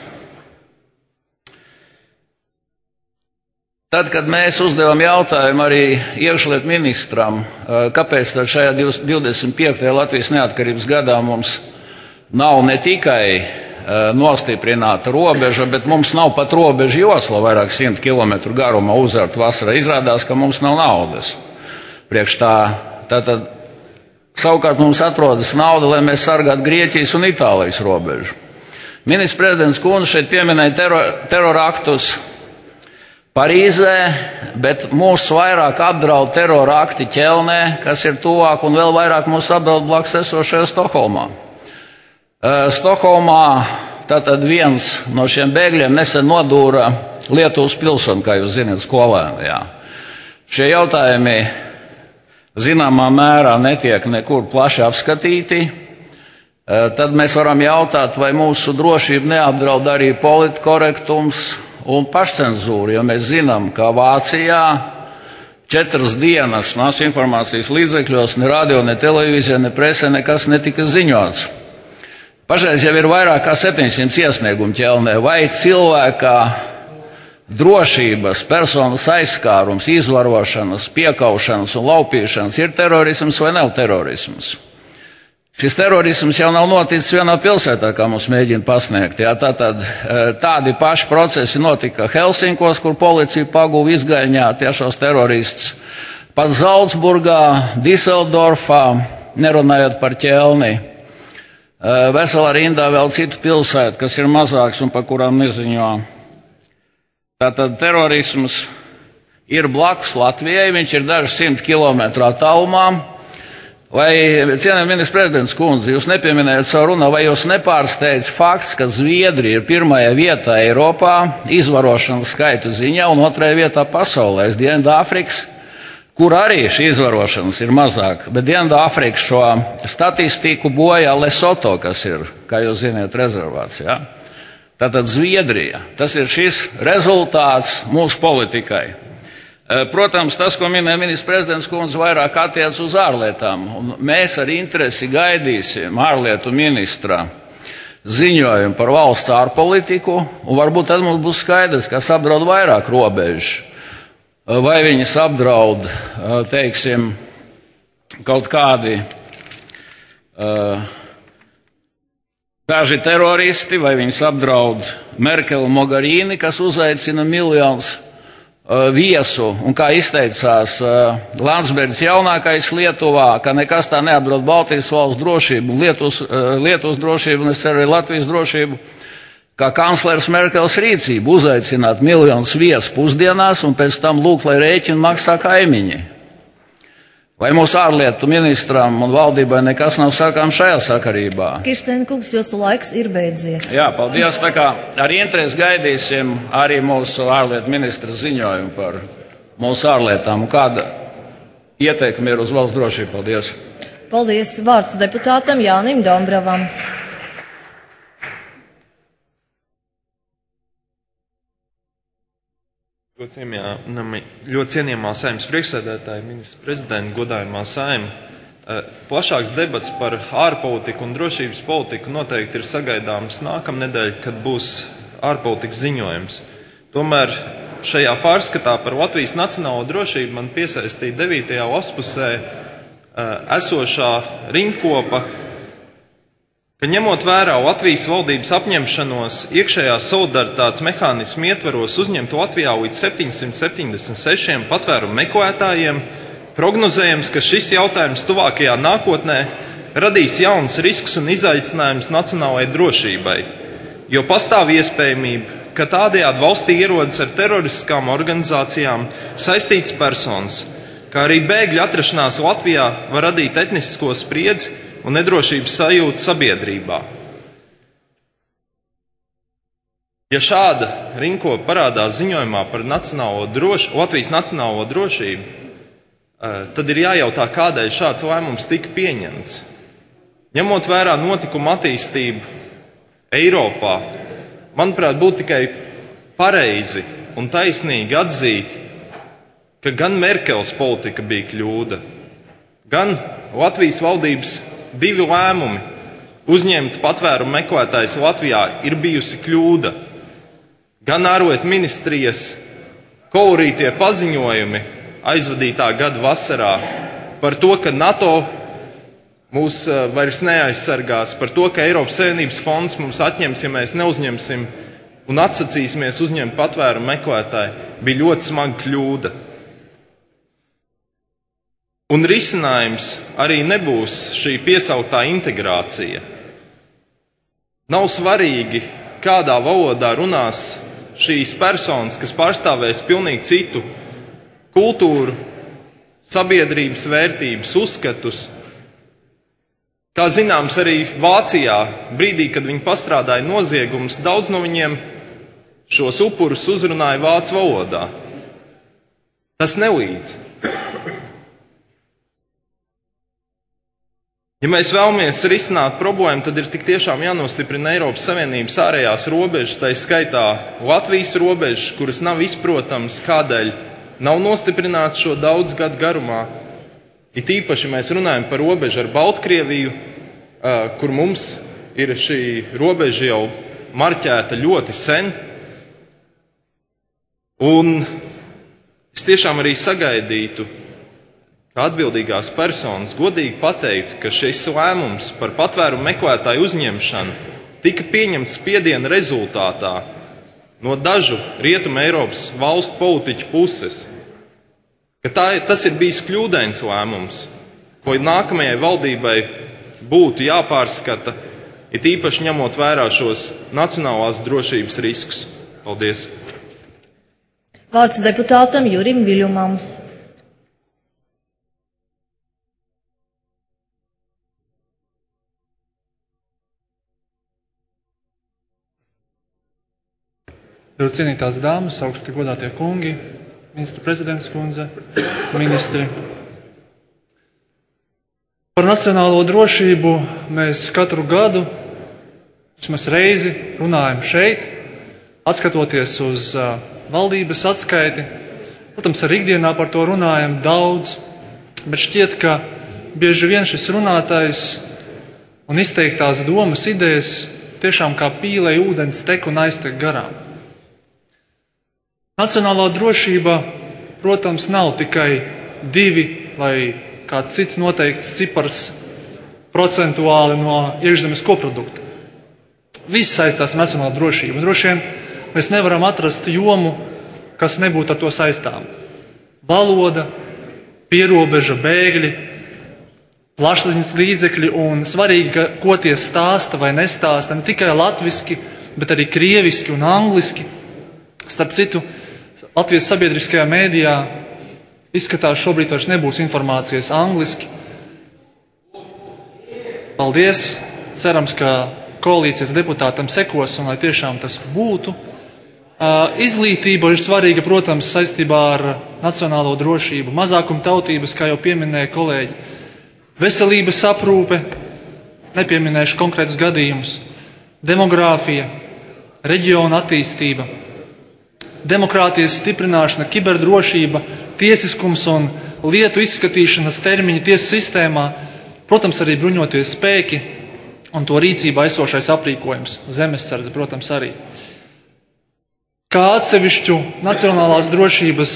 Tad, kad mēs uzdevām jautājumu arī iekšlietu ministram, kāpēc tad šajā divdesmit piektajā Latvijas neatkarības gadā mums nav ne tikai nostiprināta robeža, bet mums nav pat robeža josla vairāk simt kilometru garumā uzvert vasarā. Izrādās, ka mums nav naudas. Priekš tā, tātad savukārt mums atrodas nauda, lai mēs sargātu Grieķijas un Itālijas robežu. Ministrs prezidents kundze šeit pieminēja teror, teroraktus Parīzē, bet mūs vairāk apdraud terorakti Ķelnē, kas ir tuvāk, un vēl vairāk mūs apdraud blakus esošajā Stokholmā. Stokholmā tātad viens no šiem bēgļiem nesen nodūra Lietuvas pilsoni, kā jūs zināt, skolēnu. Jā. Šie jautājumi zināmā mērā netiek nekur plaši apskatīti. Tad mēs varam jautāt, vai mūsu drošību neapdraud arī politkorektums un pašcenzūra, jo mēs zinām, ka Vācijā četras dienas masu informācijas līdzekļos ne radio, ne televīzija, ne presē nekas netika ziņots. Pašreiz jau ir vairāk kā septiņsimt iesniegumu Ķelnē, vai cilvēka drošības, personas aizskārums, izvarošanas, piekaušanas un laupīšanas ir terorisms vai nav terorisms. Šis terorisms jau nav noticis vienā pilsētā, kā mums mēģina pasniegt. Jā, tātad tādi paši procesi notika Helsinkos, kur policija paguva izgaļņāt šos teroristus. Pat Zalcburgā, Diseldorfā, nerunājot par Ķelni. Veselā rindā vēl citu pilsētu, kas ir mazāks un par kurām neziņo. Tātad terorisms ir blakus Latvijai, viņš ir dažu simt kilometru attālumā. Vai, cienījamais ministrs prezidents kundze, jūs nepieminējat savu runā, vai jūs nepārsteidz fakts, ka Zviedrija ir pirmajā vietā Eiropā izvarošanas skaitu ziņā un otrajā vietā pasaulē, Dienvidāfrikas, kur arī šī izvarošanas ir mazāk, bet Dienvidāfrika šo statistiku bojā Lesoto, kas ir, kā jūs zināt, rezervāts. Ja? Tātad Zviedrija, tas ir šis rezultāts mūsu politikai. Protams, tas, ko minēja ministrs prezidents kundze, vairāk attiec uz ārlietām, un mēs ar interesi gaidīsim ārlietu ministra ziņojumu par valsts ārpolitiku, un varbūt tad mums būs skaidrs, kas apdraud vairāk robežu. Vai viņas apdraud, teiksim, kaut kādi uh, daži teroristi, vai viņas apdraud Merkele Mogherini, kas uzaicina miljonus uh, viesu, un kā izteicās uh, Landsbergis jaunākais Lietuvā, ka nekas tā neapdraud Baltijas valsts drošību, Lietuvas, uh, Lietuvas drošību, un es ceru arī Latvijas drošību, kā kanclers Merkels rīcību uzaicināt miljonus viesu pusdienās un pēc tam lūk, lai rēķinu maksā kaimiņi. Vai mūsu ārlietu ministram un valdībai nekas nav sakām šajā sakarībā? Kirsteina-kungs, jūsu laiks ir beidzies. Jā, paldies. Tā kā ar interesi gaidīsim arī mūsu ārlietu ministra ziņojumu par mūsu ārlietām un kāda ieteikumi ir uz valsts drošību. Paldies. Paldies. Vārds deputātam Jānim Dombravam. Ļoti cienījamā Saeimas priekšsēdētāja, ministra prezidenta, godājumā Saeima. Plašāks debats par ārpolitiku un drošības politiku noteikti ir sagaidāms nākamnedēļ, kad būs ārpolitikas ziņojums. Tomēr šajā pārskatā par Latvijas nacionālo drošību man piesaistīja devītajā laspusē esošā rindkopa, ka ņemot vērā Latvijas valdības apņemšanos iekšējās solidaritātes mehānismu ietvaros uzņemt Latvijā līdz septiņsimt septiņdesmit sešiem patvērumu meklētājiem, prognozējams, ka šis jautājums tuvākajā nākotnē radīs jaunas riskus un izaicinājumus nacionālajai drošībai, jo pastāv iespējamība, ka tādējādi valstī ierodas ar teroristiskām organizācijām saistītas personas, kā arī bēgļu atrašanās Latvijā var radīt etnisko spriedzi un nedrošības sajūtu sabiedrībā. Ja šāda rindkopa parādās ziņojumā par nacionālo droši, Latvijas nacionālo drošību, tad ir jājautā, kādēļ šāds lēmums tika pieņemts. Ņemot vērā notikumu attīstību Eiropā, manuprāt, būtu tikai pareizi un taisnīgi atzīt, ka gan Merkeles politika bija kļūda, gan Latvijas valdības divi lēmumi uzņemt patvērumu meklētājus Latvijā ir bijusi kļūda. Gan ārlietu ministrijas kolorītie paziņojumi aizvadītā gada vasarā par to, ka NATO mūs vairs neaizsargās, par to, ka Eiropas Savienības fonds mums atņems, ja mēs neuzņemsim un atsacīsimies uzņemt patvērumu meklētāju, bija ļoti smaga kļūda. Un risinājums arī nebūs šī piesauktā integrācija. Nav svarīgi, kādā valodā runās šīs personas, kas pārstāvēs pilnīgi citu kultūru, sabiedrības vērtības, uzskatus. Kā zināms, arī Vācijā, brīdī, kad viņi pastrādāja noziegumus, daudz no viņiem šos upurus uzrunāja vācu valodā. Tas nelīdz. Ja mēs vēlamies risināt problēmu, tad ir tik tiešām jānostiprina Eiropas Savienības ārējās robežas, tā skaitā Latvijas robežas, kuras nav izprotams, kādēļ nav nostiprināts šo daudz gadu garumā. It īpaši mēs runājam par robežu ar Baltkrieviju, kur mums ir šī robeža jau marķēta ļoti sen. Un es tiešām arī sagaidītu, ka atbildīgās personas godīgi pateikt, ka šis lēmums par patvērumu meklētāju uzņemšanu tika pieņemts spiediena rezultātā no dažu Rietumu Eiropas valstu politiķu puses, ka tā, tas ir bijis kļūdains lēmums, ko nākamajai valdībai būtu jāpārskata, it īpaši ņemot vērā šos nacionālās drošības riskus. Paldies! Vārds deputātam Jurim Viļumam. Ļoti cienītās dāmas, augsti godātie kungi, ministra prezidents kundze, ministri. Par nacionālo drošību mēs katru gadu, vismaz reizi, runājam šeit, atskatoties uz uh, valdības atskaiti. Protams, arī ikdienā par to runājam daudz, bet šķiet, ka bieži vien šis runātais un izteiktās domas, idejas tiešām kā pīlei ūdens tek un aiztek garām. Nacionālā drošība, protams, nav tikai divi vai kāds cits noteikts cipars procentuāli no iekšzemes koprodukta. Viss saistās ar nacionālo drošību. Droši vien mēs nevaram atrast jomu, kas nebūtu ar to saistām. Valoda, pierobeža, bēgļi, plašsaziņas līdzekļi un svarīgi, ka, ko tie stāsta vai nestāsta ne tikai latviski, bet arī krieviski un angliski. Starp citu, Latvijas sabiedriskajā mēdījā Izskatās, šobrīd vairs nebūs informācijas angliski. Paldies! Cerams, ka koalīcijas deputātam sekos un lai tiešām tas būtu. Izglītība ir svarīga, protams, saistībā ar nacionālo drošību. Mazākuma tautības, kā jau pieminēja kolēģi. Veselības aprūpe, nepieminēšu konkrētus gadījumus. Demogrāfija, reģiona attīstība, demokrātijas stiprināšana, kiberdrošība, tiesiskums un lietu izskatīšanas termiņi tiesu sistēmā, protams, arī bruņoties spēki un to rīcībā esošais aprīkojums, zemesardze, protams, arī. Kā atsevišķu nacionālās drošības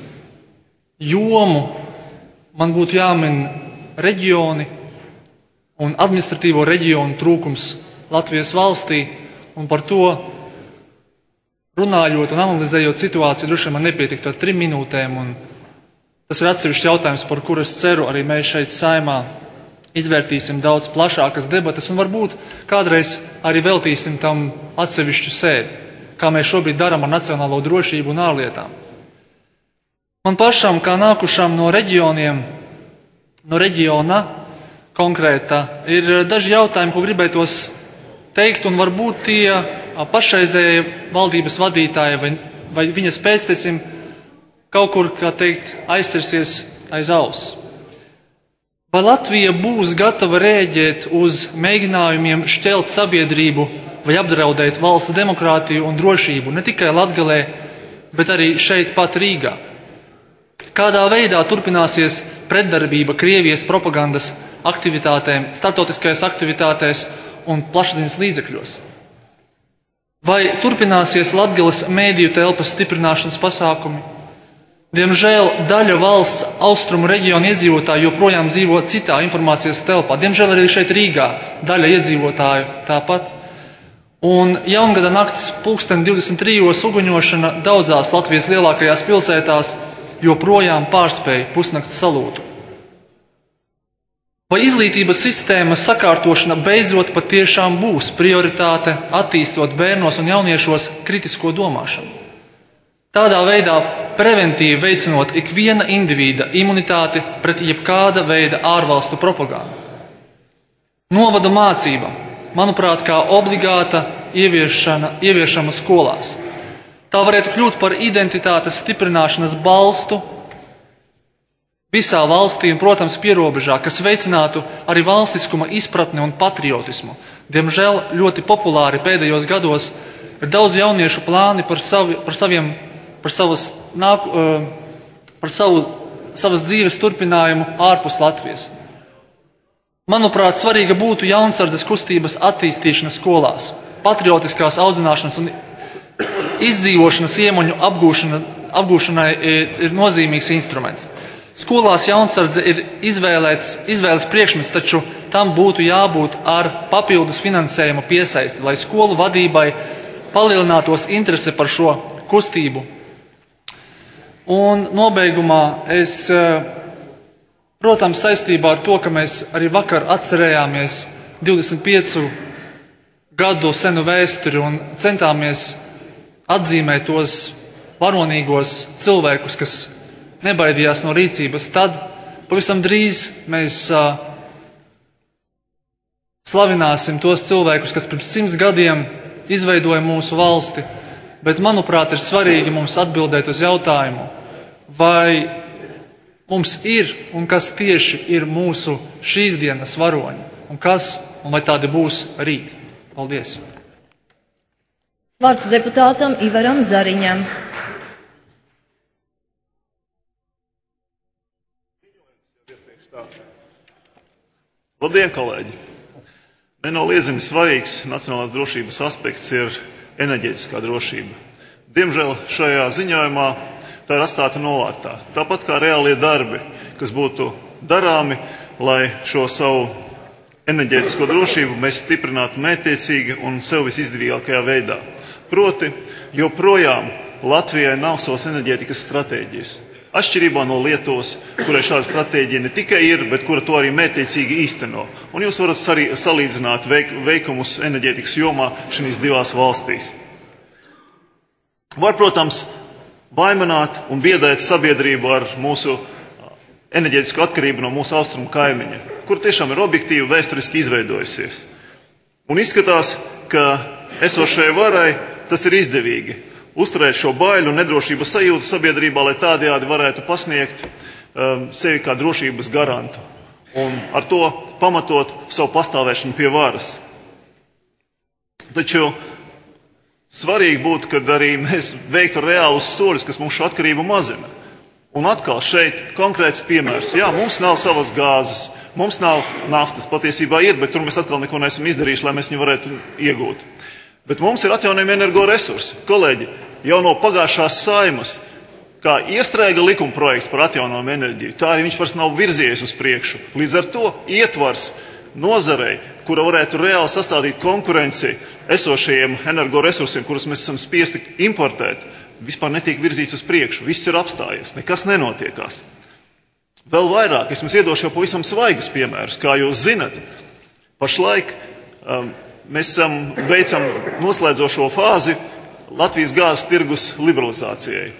jomu man būtu jāmin reģioni un administratīvo reģionu trūkums Latvijas valstī, un par to runājot un analizējot situāciju, droši vien man nepietiktu ar trim minūtēm, un tas ir atsevišķs jautājums, par kuru es ceru arī mēs šeit Saeimā izvērtīsim daudz plašākas debatas, un varbūt kādreiz arī veltīsim tam atsevišķu sēdi, kā mēs šobrīd darām ar nacionālo drošību un ārlietām. Man pašam, kā nākušam no reģioniem, no reģiona konkrēta, ir daži jautājumi, ko gribētos teikt, un varbūt tie pašreizējie valdības vadītāji vai, vai viņas pēctecim kaut kur, kā teikt, aizcersies aiz auss. Vai Latvija būs gatava rēģēt uz mēģinājumiem šķelt sabiedrību vai apdraudēt valsts demokrātiju un drošību ne tikai Latgalē, bet arī šeit pat Rīgā? Kādā veidā turpināsies pretdarbība Krievijas propagandas aktivitātēm, starptautiskajās aktivitātēs un plašsaziņas līdzekļos? Vai turpināsies Latgales mēdīju telpas stiprināšanas pasākumi? Diemžēl daļa valsts austrumu reģionu iedzīvotāju joprojām dzīvo citā informācijas telpā. Diemžēl arī šeit Rīgā daļa iedzīvotāju tāpat. Un jaungada nakts pulksten divdesmit trijos uguņošana daudzās Latvijas lielākajās pilsētās joprojām pārspēja pusnakts salūtu. Vai izglītības sistēmas sakārtošana beidzot patiešām būs prioritāte attīstot bērnos un jauniešos kritisko domāšanu? Tādā veidā preventīvi veicinot ikviena individa imunitāti pret jebkāda veida ārvalstu propagandu. Novada mācība, manuprāt, kā obligāta ieviešana, ieviešama skolās. Tā varētu kļūt par identitātes stiprināšanas balstu visā valstī un, protams, pierobežā, kas veicinātu arī valstiskuma izpratni un patriotismu. Diemžēl ļoti populāri pēdējos gados ir daudz jauniešu plāni par, savi, par saviem par, savas, nāk, par savu, savas dzīves turpinājumu ārpus Latvijas. Manuprāt, svarīga būtu jaunsardzes kustības attīstīšana skolās, patriotiskās audzināšanas un izdzīvošanas iemaņu apgūšana, apgūšanai ir, ir nozīmīgs instruments. Skolās jaunsardze ir izvēlēts, izvēles priekšmets, taču tam būtu jābūt ar papildus finansējuma piesaisti, lai skolu vadībai palielinātos interese par šo kustību. Un nobeigumā es, protams, saistībā ar to, ka mēs arī vakar atcerējāmies divdesmit piecu gadu senu vēsturi un centāmies atzīmēt tos varonīgos cilvēkus, kas nebaidījās no rīcības, tad pavisam drīz mēs uh, slavināsim tos cilvēkus, kas pirms simts gadiem izveidoja mūsu valsti. Bet, manuprāt, ir svarīgi mums atbildēt uz jautājumu, vai mums ir un kas tieši ir mūsu šīs dienas varoņi, un kas un vai tādi būs rīt. Paldies! Vārds deputātam Ivaram Zariņam. Labdien, kolēģi! Nenoliedzami svarīgs nacionālās drošības aspekts ir enerģētiskā drošība. Diemžēl šajā ziņojumā tā ir atstāta novārtā. Tāpat kā reālie darbi, kas būtu darāmi, lai šo savu enerģētisko drošību mēs stiprinātu mērķtiecīgi un sev visizdevīgākajā veidā. Proti, joprojām Latvijai nav savas enerģētikas stratēģijas. Atšķirībā no Lietuvas, kurai šāda stratēģija ne tikai ir, bet kura to arī mērķtiecīgi īsteno. Un jūs varat arī salīdzināt veik, veikumus enerģētikas jomā šīs divās valstīs. Var, protams, baimināt un biedēt sabiedrību ar mūsu enerģētisku atkarību no mūsu austrumu kaimiņa, kur tiešām ir objektīvi vēsturiski izveidojusies. Un izskatās, ka esošajai varai tas ir izdevīgi uzturēt šo baiļu un nedrošības sajūtu sabiedrībā, lai tādējādi varētu pasniegt um, sevi kā drošības garantu un ar to pamatot savu pastāvēšanu pie varas. Taču svarīgi būtu, kad arī mēs veiktu reālus soļus, kas mums šo atkarību mazina. Un atkal šeit konkrēts piemērs. Jā, mums nav savas gāzes, mums nav naftas, patiesībā ir, bet tur mēs atkal neko neesam izdarījuši, lai mēs viņu varētu iegūt. Bet mums ir atjaunojami energoresursi. Kolēģi, jau no pagājušās Saimas, kā iestrēga likuma projekts par atjaunojumu enerģiju, tā arī viņš vairs nav virzījies uz priekšu. Līdz ar to ietvars nozarei, kura varētu reāli sastādīt konkurenci esošajiem energoresursiem, kurus mēs esam spiesti importēt, vispār netiek virzīts uz priekšu. Viss ir apstājies, nekas nenotiekās. Vēl vairāk, es jums iedošu jau pavisam svaigus piemērus. Kā jūs zinat, pašlaik um, mēs esam, veicam noslēdzošo fāzi Latvijas gāzes tirgus liberalizācijai.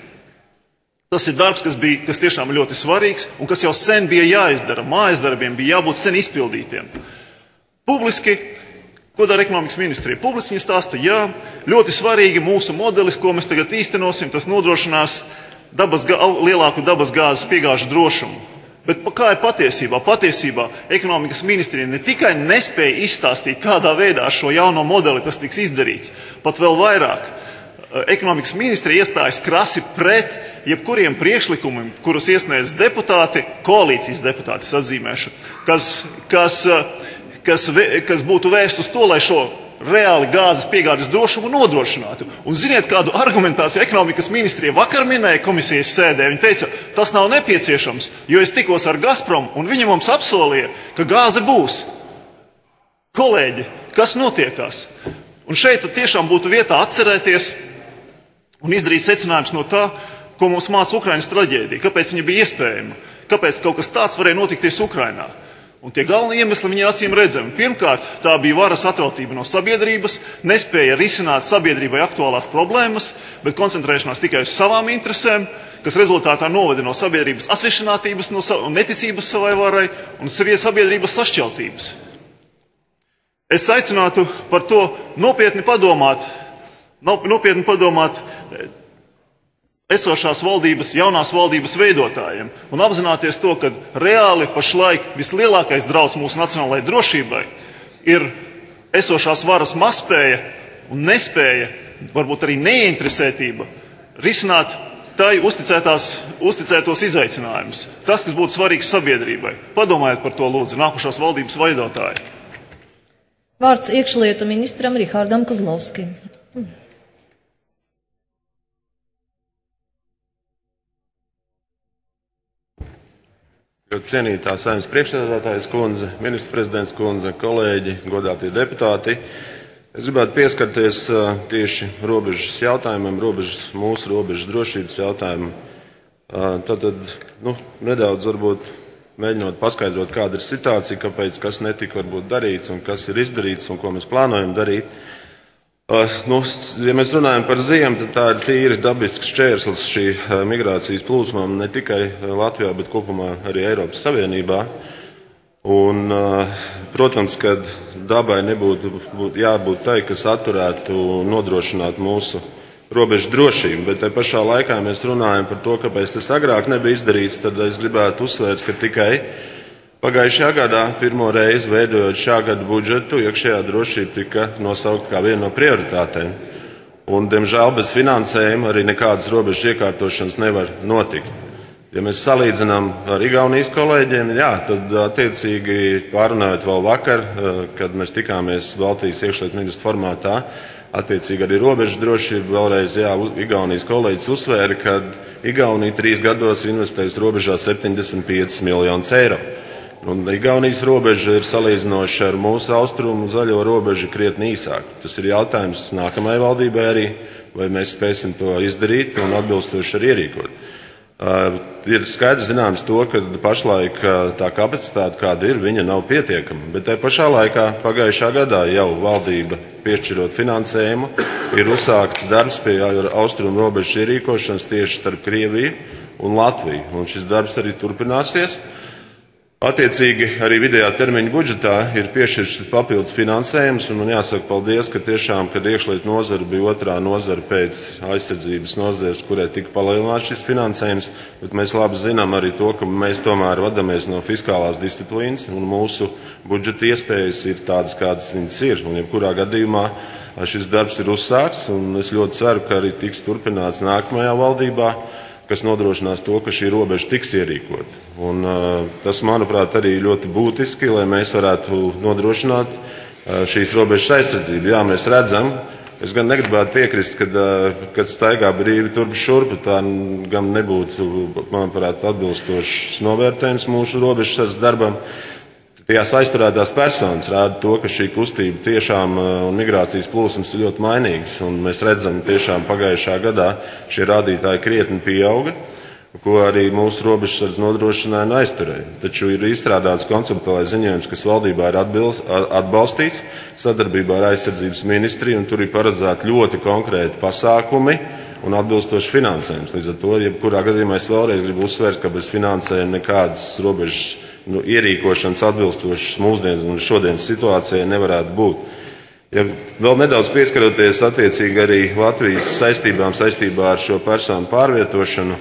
Tas ir darbs, kas, bija, kas tiešām ir ļoti svarīgs un kas jau sen bija jāizdara. Mājas darbiem bija jābūt sen izpildītiem. Publiski, ko dara ekonomikas ministrija? Publiski viņi stāsta, jā, ļoti svarīgi mūsu modelis, ko mēs tagad īstenosim, tas nodrošinās dabas, lielāku dabas gāzes piegāžu drošumu. Bet kā ir patiesībā? Patiesībā ekonomikas ministrija ne tikai nespēja izstāstīt, kādā veidā ar šo jauno modeli tas tiks izdarīts, pat vēl vairāk. Ekonomikas ministrija iestājas krasi pret jebkuriem priekšlikumiem, kurus iesniedz deputāti, koalīcijas deputāti atzīmēšu, kas, kas, kas, kas būtu vērsts uz to, lai šo reāli gāzes piegādes drošumu nodrošinātu. Un ziniet, kādu argumentāciju ekonomikas ministrija vakar minēja komisijas sēdē. Viņa teica, tas nav nepieciešams, jo es tikos ar Gazprom un viņi mums apsolīja, ka gāze būs. Kolēģi, kas notiekās? Un šeit tiešām būtu vietā atcerēties un izdarīt secinājums no tā, ko mums māca Ukrainas traģēdija. Kāpēc viņa bija iespējama? Kāpēc kaut kas tāds varēja notikties Ukrainā? Un tie galvenie iemesli viņi ir acīm redzami. Pirmkārt, tā bija varas atrautība no sabiedrības, nespēja risināt sabiedrībai aktuālās problēmas, bet koncentrēšanās tikai uz savām interesēm, kas rezultātā noveda no sabiedrības asvešinātības, no neticības savai varai un sabiedrības sašķeltības. Es aicinātu par to nopietni padomāt, nopietni padomāt esošās valdības, jaunās valdības veidotājiem un apzināties to, ka reāli pašlaik vislielākais drauds mūsu nacionālajai drošībai ir esošās varas mazspēja un nespēja, varbūt arī neinteresētība, risināt tai uzticētās, uzticētos izaicinājumus. Tas, kas būtu svarīgs sabiedrībai. Padomājiet par to, lūdzu, nākušās valdības veidotāji. Vārds iekšlietu ministram Rihardam Kozlovskim. Cienītā Saeimas priekšsēdētājas kundze, ministra prezidents kundze, kolēģi, godātie deputāti. Es gribētu pieskarties uh, tieši robežas jautājumam, robežas, mūsu robežas drošības jautājumam. Uh, Tātad, nu, nedaudz varbūt mēģinot paskaidrot, kāda ir situācija, kāpēc kas netika varbūt darīts un kas ir izdarīts un ko mēs plānojam darīt. Uh, nu, ja mēs runājam par ziemu, tad tā ir tīri dabisks šķērslis šī uh, migrācijas plūsmām ne tikai Latvijā, bet kopumā arī Eiropas Savienībā. Un, uh, protams, ka dabai nebūtu būt, jābūt tai, kas atturētu un nodrošinātu mūsu robežu drošību, bet te pašā laikā mēs runājam par to, kāpēc tas agrāk nebija izdarīts, tad es gribētu uzsvērt, ka tikai pagājušajā gadā, pirmo reizi veidojot šā gada budžetu, iekšējā drošība tika nosaukt kā viena no prioritātēm. Un, diemžēl, bez finansējuma arī nekādas robežas iekārtošanas nevar notikt. Ja mēs salīdzinām ar Igaunijas kolēģiem, jā, tad attiecīgi pārunājot vēl vakar, kad mēs tikāmies Baltijas iekšlietu ministru formātā, attiecīgi arī robežu drošību vēlreiz, jā, Igaunijas kolēģis uzsvēra, ka Igaunija trīs gados investējas robežā septiņdesmit piecus miljonus eiro. Un Igaunijas robeža ir salīdzinoši ar mūsu austrumu zaļo robežu krietni īsāk. Tas ir jautājums nākamajai valdībai arī, vai mēs spēsim to izdarīt un atbilstoši arī ierīkot. Uh, ir skaidrs zināms to, ka pašlaik uh, tā kapacitāte, kāda ir, viņa nav pietiekama. Bet tajā pašā laikā pagājušā gadā jau valdība piešķirot finansējumu ir uzsākts darbs pie austrumu robežas ierīkošanas tieši starp Krieviju un Latviju. Un šis darbs arī turpināsies. Attiecīgi arī vidējā termiņa budžetā ir piešķirts papildus finansējums, un man jāsaka paldies, ka tiešām, kad iekšlietu nozara bija otrā nozara pēc aizsardzības nozares, kurai tika palielināts šis finansējums, bet mēs labi zinām arī to, ka mēs tomēr vadamies no fiskālās disciplīnas, un mūsu budžeta iespējas ir tādas, kādas viņas ir, un jebkurā gadījumā šis darbs ir uzsākts, un es ļoti ceru, ka arī tiks turpināts nākamajā valdībā, kas nodrošinās to, ka šī robeža tiks ierīkota. Un, uh, tas, manuprāt, arī ļoti būtiski, lai mēs varētu nodrošināt uh, šīs robežas aizsardzību. Jā, mēs redzam, es gan negribētu piekrist, kad, uh, kad staigā brīvi turp šurp, tā gan nebūtu, manuprāt, atbilstošs novērtējums mūsu robežas darbam. Tajās aizturētās personas rāda to, ka šī kustība tiešām un migrācijas plūsmas ir ļoti mainīgas. Un mēs redzam, tiešām pagājušā gadā šie rādītāji krietni pieauga, ko arī mūsu robežsardze nodrošināja un aizturēja. Taču ir izstrādāts konceptuālais ziņojums, kas valdībā ir atbilst, atbalstīts sadarbībā ar aizsardzības ministriju, un tur ir paredzēti ļoti konkrēti pasākumi un atbilstoši finansējums. Līdz ar to, jebkurā gadījumā es vēlreiz gribu uzsvērt, ka bez finansējuma nekādas robežas nu, ierīkošanas atbilstošas mūsdienas un šodienas situācijai nevarētu būt. Ja vēl nedaudz pieskaroties attiecīgi arī Latvijas saistībām saistībā ar šo personu pārvietošanu,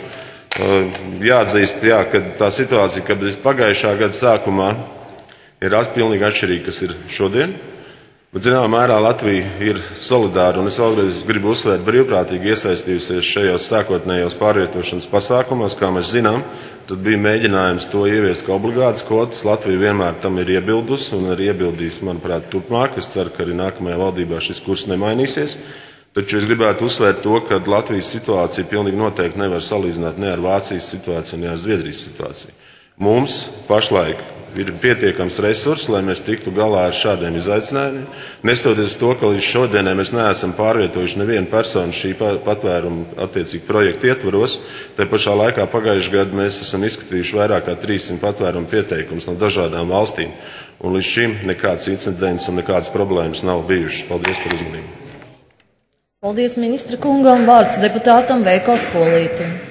jāatzīst, jā, ka tā situācija, kad pagājušā gada sākumā ir pilnīgi atšķirīga, kas ir šodien. Bet, zināmā mērā, Latvija ir solidāra, un es vēlreiz gribu uzsvērt, brīvprātīgi iesaistījusies šajos sākotnējos pārvietošanas pasākumos. Kā mēs zinām, tad bija mēģinājums to ieviest kā obligātas kvotas. Latvija vienmēr tam ir iebildusi un arī iebildīs, manuprāt, turpmāk. Es ceru, ka arī nākamajā valdībā šis kurs nemainīsies. Taču es gribētu uzsvērt to, ka Latvijas situācija pilnīgi noteikti nevar salīdzināt ne ar Vācijas situāciju, ne ar Zviedrijas situāciju. Mums pašlaik ir pietiekams resurss, lai mēs tiktu galā ar šādiem izaicinājumiem. Nestoties to, ka līdz šodienai mēs neesam pārvietojuši nevienu personu šī patvēruma attiecīgi projekta ietvaros, te pašā laikā pagājušajā gadā mēs esam izskatījuši vairāk kā trīssimt patvērumu pieteikumus no dažādām valstīm. Un līdz šim nekāds incidents un nekādas problēmas nav bijušas. Paldies par uzmanību. Paldies ministra kungam. Vārds deputātam Veiko Spolītim.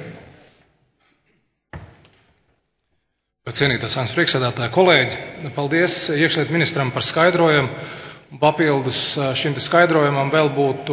Cienītās Saeimas priekšsēdētāji, kolēģi, paldies iekšlietu ministram par skaidrojumu. Papildus šim skaidrojumam vēl būtu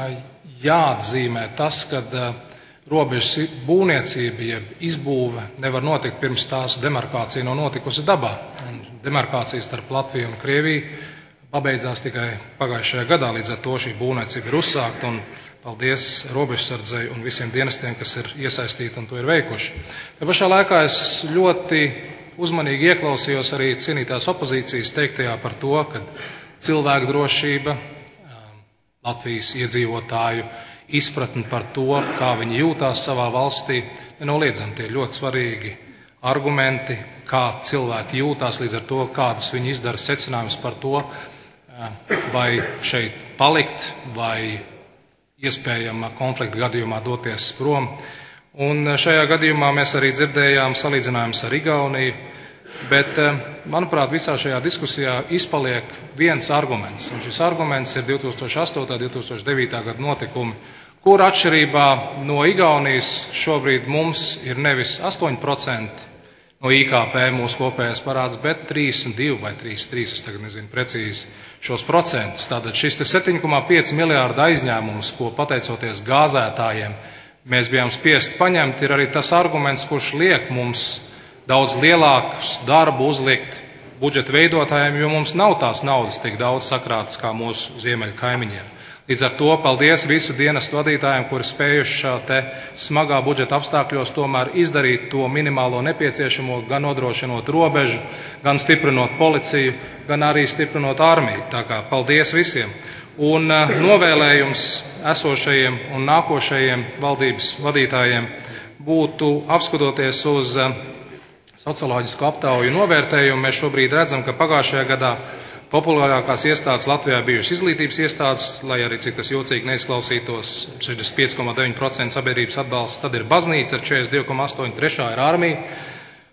jāatzīmē tas, ka robežas būvniecība, jeb izbūve nevar notikt pirms tās demarkācija nav notikusi dabā. Un demarkācija starp Latviju un Krieviju pabeidzās tikai pagājušajā gadā, līdz ar to šī būvniecība ir uzsākta. Un paldies robežsardzei un visiem dienestiem, kas ir iesaistīti un to ir veikuši. Ja pašā laikā es ļoti uzmanīgi ieklausījos arī cienītās opozīcijas teiktajā par to, ka cilvēku drošība, Latvijas iedzīvotāju izpratni par to, kā viņi jūtās savā valstī, nenoliedzami tie ir ļoti svarīgi argumenti, kā cilvēki jūtās, līdz ar to, kādus viņi izdara secinājumus par to, vai šeit palikt, vai iespējama konflikta gadījumā doties prom. Un šajā gadījumā mēs arī dzirdējām salīdzinājumus ar Igauniju, bet, manuprāt, visā šajā diskusijā izpaliek viens arguments. Un šis arguments ir divi tūkstoši astotais un divi tūkstoši devītais gada notikumi, kur atšķirībā no Igaunijas šobrīd mums ir nevis astoņi procenti no I K P mūsu kopējais parāds, bet trīsdesmit divi vai trīsdesmit trīs, es tagad nezinu precīzi šos procentus. Tātad šis septiņi komā pieci miljārdu aizņēmums, ko pateicoties gāzētājiem mēs bijām spiesti paņemt, ir arī tas arguments, kurš liek mums daudz lielākus darbu uzlikt budžeta veidotājiem, jo mums nav tās naudas tik daudz sakrātas kā mūsu ziemeļu kaimiņiem. Līdz ar to paldies visu dienestu vadītājiem, kuri spējuši šā te smagā budžeta apstākļos tomēr izdarīt to minimālo nepieciešamo, gan nodrošinot robežu, gan stiprinot policiju, gan arī stiprinot armiju. Tā kā paldies visiem. Un uh, novēlējums esošajiem un nākošajiem valdības vadītājiem būtu apskatoties uz uh, socioloģisku aptauju novērtējumu. Mēs šobrīd redzam, ka pagājušajā gadā populārākās iestādes Latvijā bijušas izglītības iestādes, lai arī cik tas jocīgi neizklausītos, sešdesmit pieci komā deviņi procenti sabiedrības atbalsts, tad ir baznīca ar četrdesmit divi komā astoņi procenti, trešā ir armija,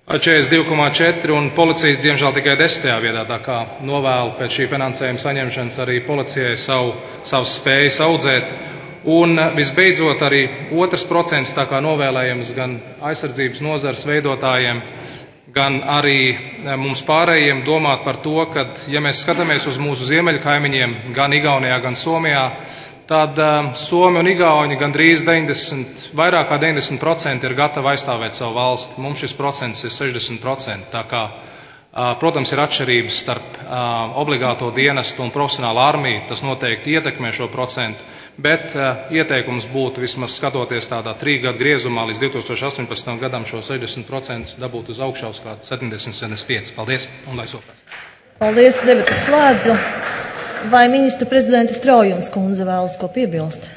četrdesmit divi komā četri un policija, diemžēl, tikai desmitajā vietā. Tā kā novēlu pēc šī finansējuma saņemšanas arī policijai savu, savas spējas audzēt. Un visbeidzot arī otrs procents, tā kā novēlējams gan aizsardzības nozares veidotājiem, gan arī mums pārējiem domāt par to, ka, ja mēs skatāmies uz mūsu ziemeļkaimiņiem, gan Igaunijā, gan Somijā, tad uh, Somi un Igauni gandrīz deviņdesmit, vairāk kā deviņdesmit procenti ir gatavi aizstāvēt savu valsti. Mums šis procents ir sešdesmit procenti. Tā kā, uh, protams, ir atšķirības starp uh, obligāto dienestu un profesionālu armiju. Tas noteikti ietekmē šo procentu, bet uh, ieteikums būtu vismaz skatoties tādā trīs gadu griezumā līdz divi tūkstoši astoņpadsmitajam gadam šo sešdesmit procentus dabūt uz augšā uz kādu septiņdesmit, septiņdesmit pieci. Paldies un lai soprast. Paldies, debatas slēdzu. Vai ministra prezidenta Straujums kundze vēlas ko piebilst?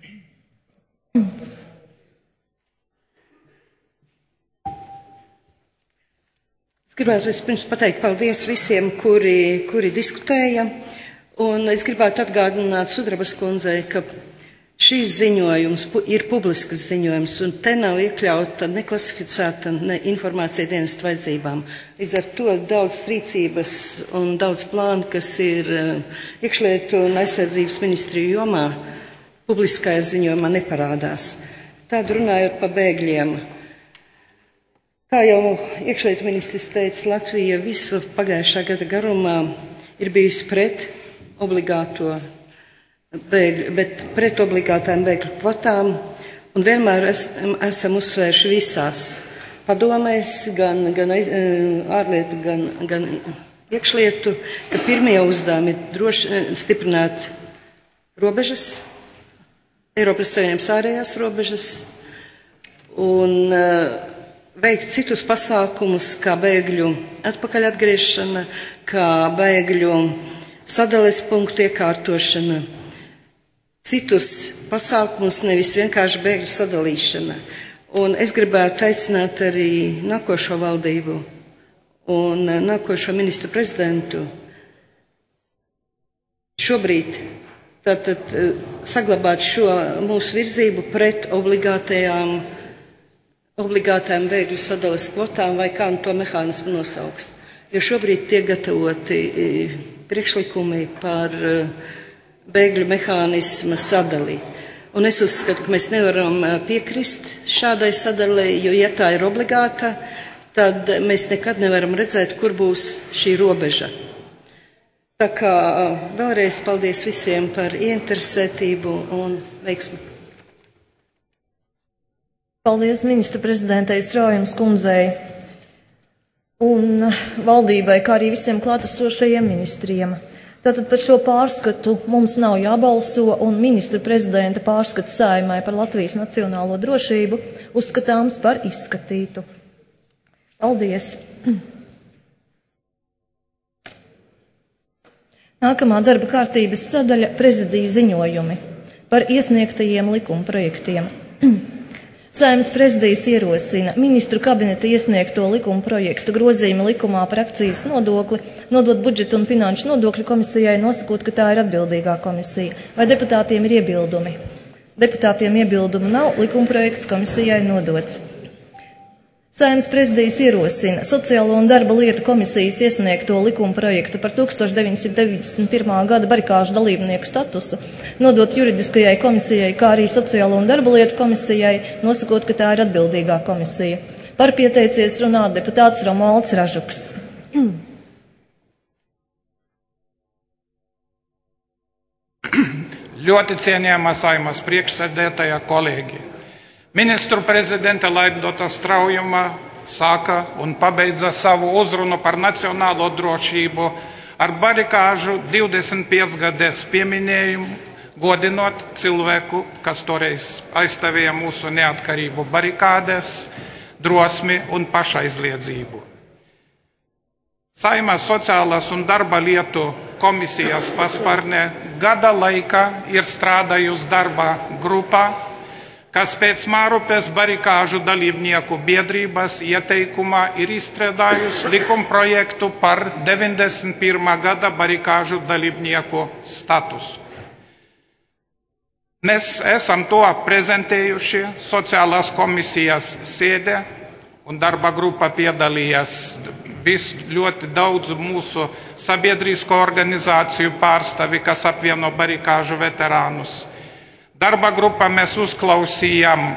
Es gribētu vispirms pateikt paldies visiem, kuri, kuri diskutēja. Un es gribētu atgādināt Sudrabas kundzei, ka šīs ziņojums ir publiskas ziņojums, un te nav iekļauta neklasificēta ne informācija dienestu vajadzībām. Līdz ar to daudz rīcības un daudz plānu, kas ir iekšlietu un aizsardzības ministriju jomā, publiskajā ziņojumā neparādās. Tad runājot par bēgļiem. Kā jau iekšlietu ministrs teica, Latvija visu pagājušā gada garumā ir bijusi pret obligāto bēgļu, bet pret obligātām bēgļu kvotām, un vienmēr es, esam uzsvērši visās padomēs, gan, gan ārlietu, gan, gan iekšlietu, ka pirmie uzdevumi ir droši stiprināt robežas, Eiropas Savienības ārējās robežas, un uh, veikt citus pasākumus, kā bēgļu atpakaļ atgriešana, kā bēgļu sadales punktu iekārtošana, citus pasākumus, nevis vienkārši bēgļu sadalīšana. Un es gribētu aicināt arī nākošo valdību un nākošo ministru prezidentu šobrīd tātad saglabāt šo mūsu virzību pret obligātajām, obligātajām bēgļu sadales kvotām vai kā to mehānismu nosauks. Jo šobrīd tiek gatavoti priekšlikumi par bēgļu mehānisma sadali. Un es uzskatu, ka mēs nevaram piekrist šādai sadalei, jo, ja tā ir obligāta, tad mēs nekad nevaram redzēt, kur būs šī robeža. Tā kā vēlreiz paldies visiem par ieinteresētību un veiksmi. Paldies ministra prezidentei Straujums kundzei un valdībai, kā arī visiem klātesošajiem ministriem. Tātad par šo pārskatu mums nav jābalso, un ministra prezidenta pārskats Saeimai par Latvijas nacionālo drošību uzskatāms par izskatītu. Paldies! Nākamā darba kārtības sadaļa – prezidija ziņojumi par iesniegtajiem likumprojektiem. Saeimas prezidijas ierosina ministru kabineta iesniegto likuma projektu grozījumu likumā par akcijas nodokli, nodot budžetu un finanšu nodokļu komisijai, nosakot, ka tā ir atbildīgā komisija. Vai deputātiem ir iebildumi? Deputātiem iebildumu nav, likuma projekts komisijai nodots. Saeimas prezidijas ierosina Sociālo un darba lietu komisijas iesniegto likuma projektu par tūkstoš deviņsimt deviņdesmit pirmā gada barikāžu dalībnieku statusu, nodot juridiskajai komisijai, kā arī Sociālo un darba lietu komisijai, nosakot, ka tā ir atbildīgā komisija. Par pieteicies runāt deputāts Romualds Ražuks. Ļoti cienījamā Saeimas priekšsēdētāja kolēģi. Ministru prezidenta Laidota Straujuma sāka un pabeidza savu uzrunu par nacionālo drošību ar barikāžu divdesmit piecgadēs pieminējumu, godinot cilvēku, kas toreiz aizstāvēja mūsu neatkarību barikādēs, drosmi un pašaizliedzību. Saeimas sociālās un darba lietu komisijas paspārnē gada laikā ir strādājusi darba grupā, kas pēc Mārupes barikāžu dalībnieku biedrības ieteikumā ir izstrādājusi likumprojektu par deviņdesmit pirmā gada barikāžu dalībnieku statusu. Mēs esam to prezentējuši sociālās komisijas sēdē, un darba grupa piedalījās vis, ļoti daudz mūsu sabiedrisko organizāciju pārstāvi, kas apvieno barikāžu veterānus. Darba grupā mēs uzklausījām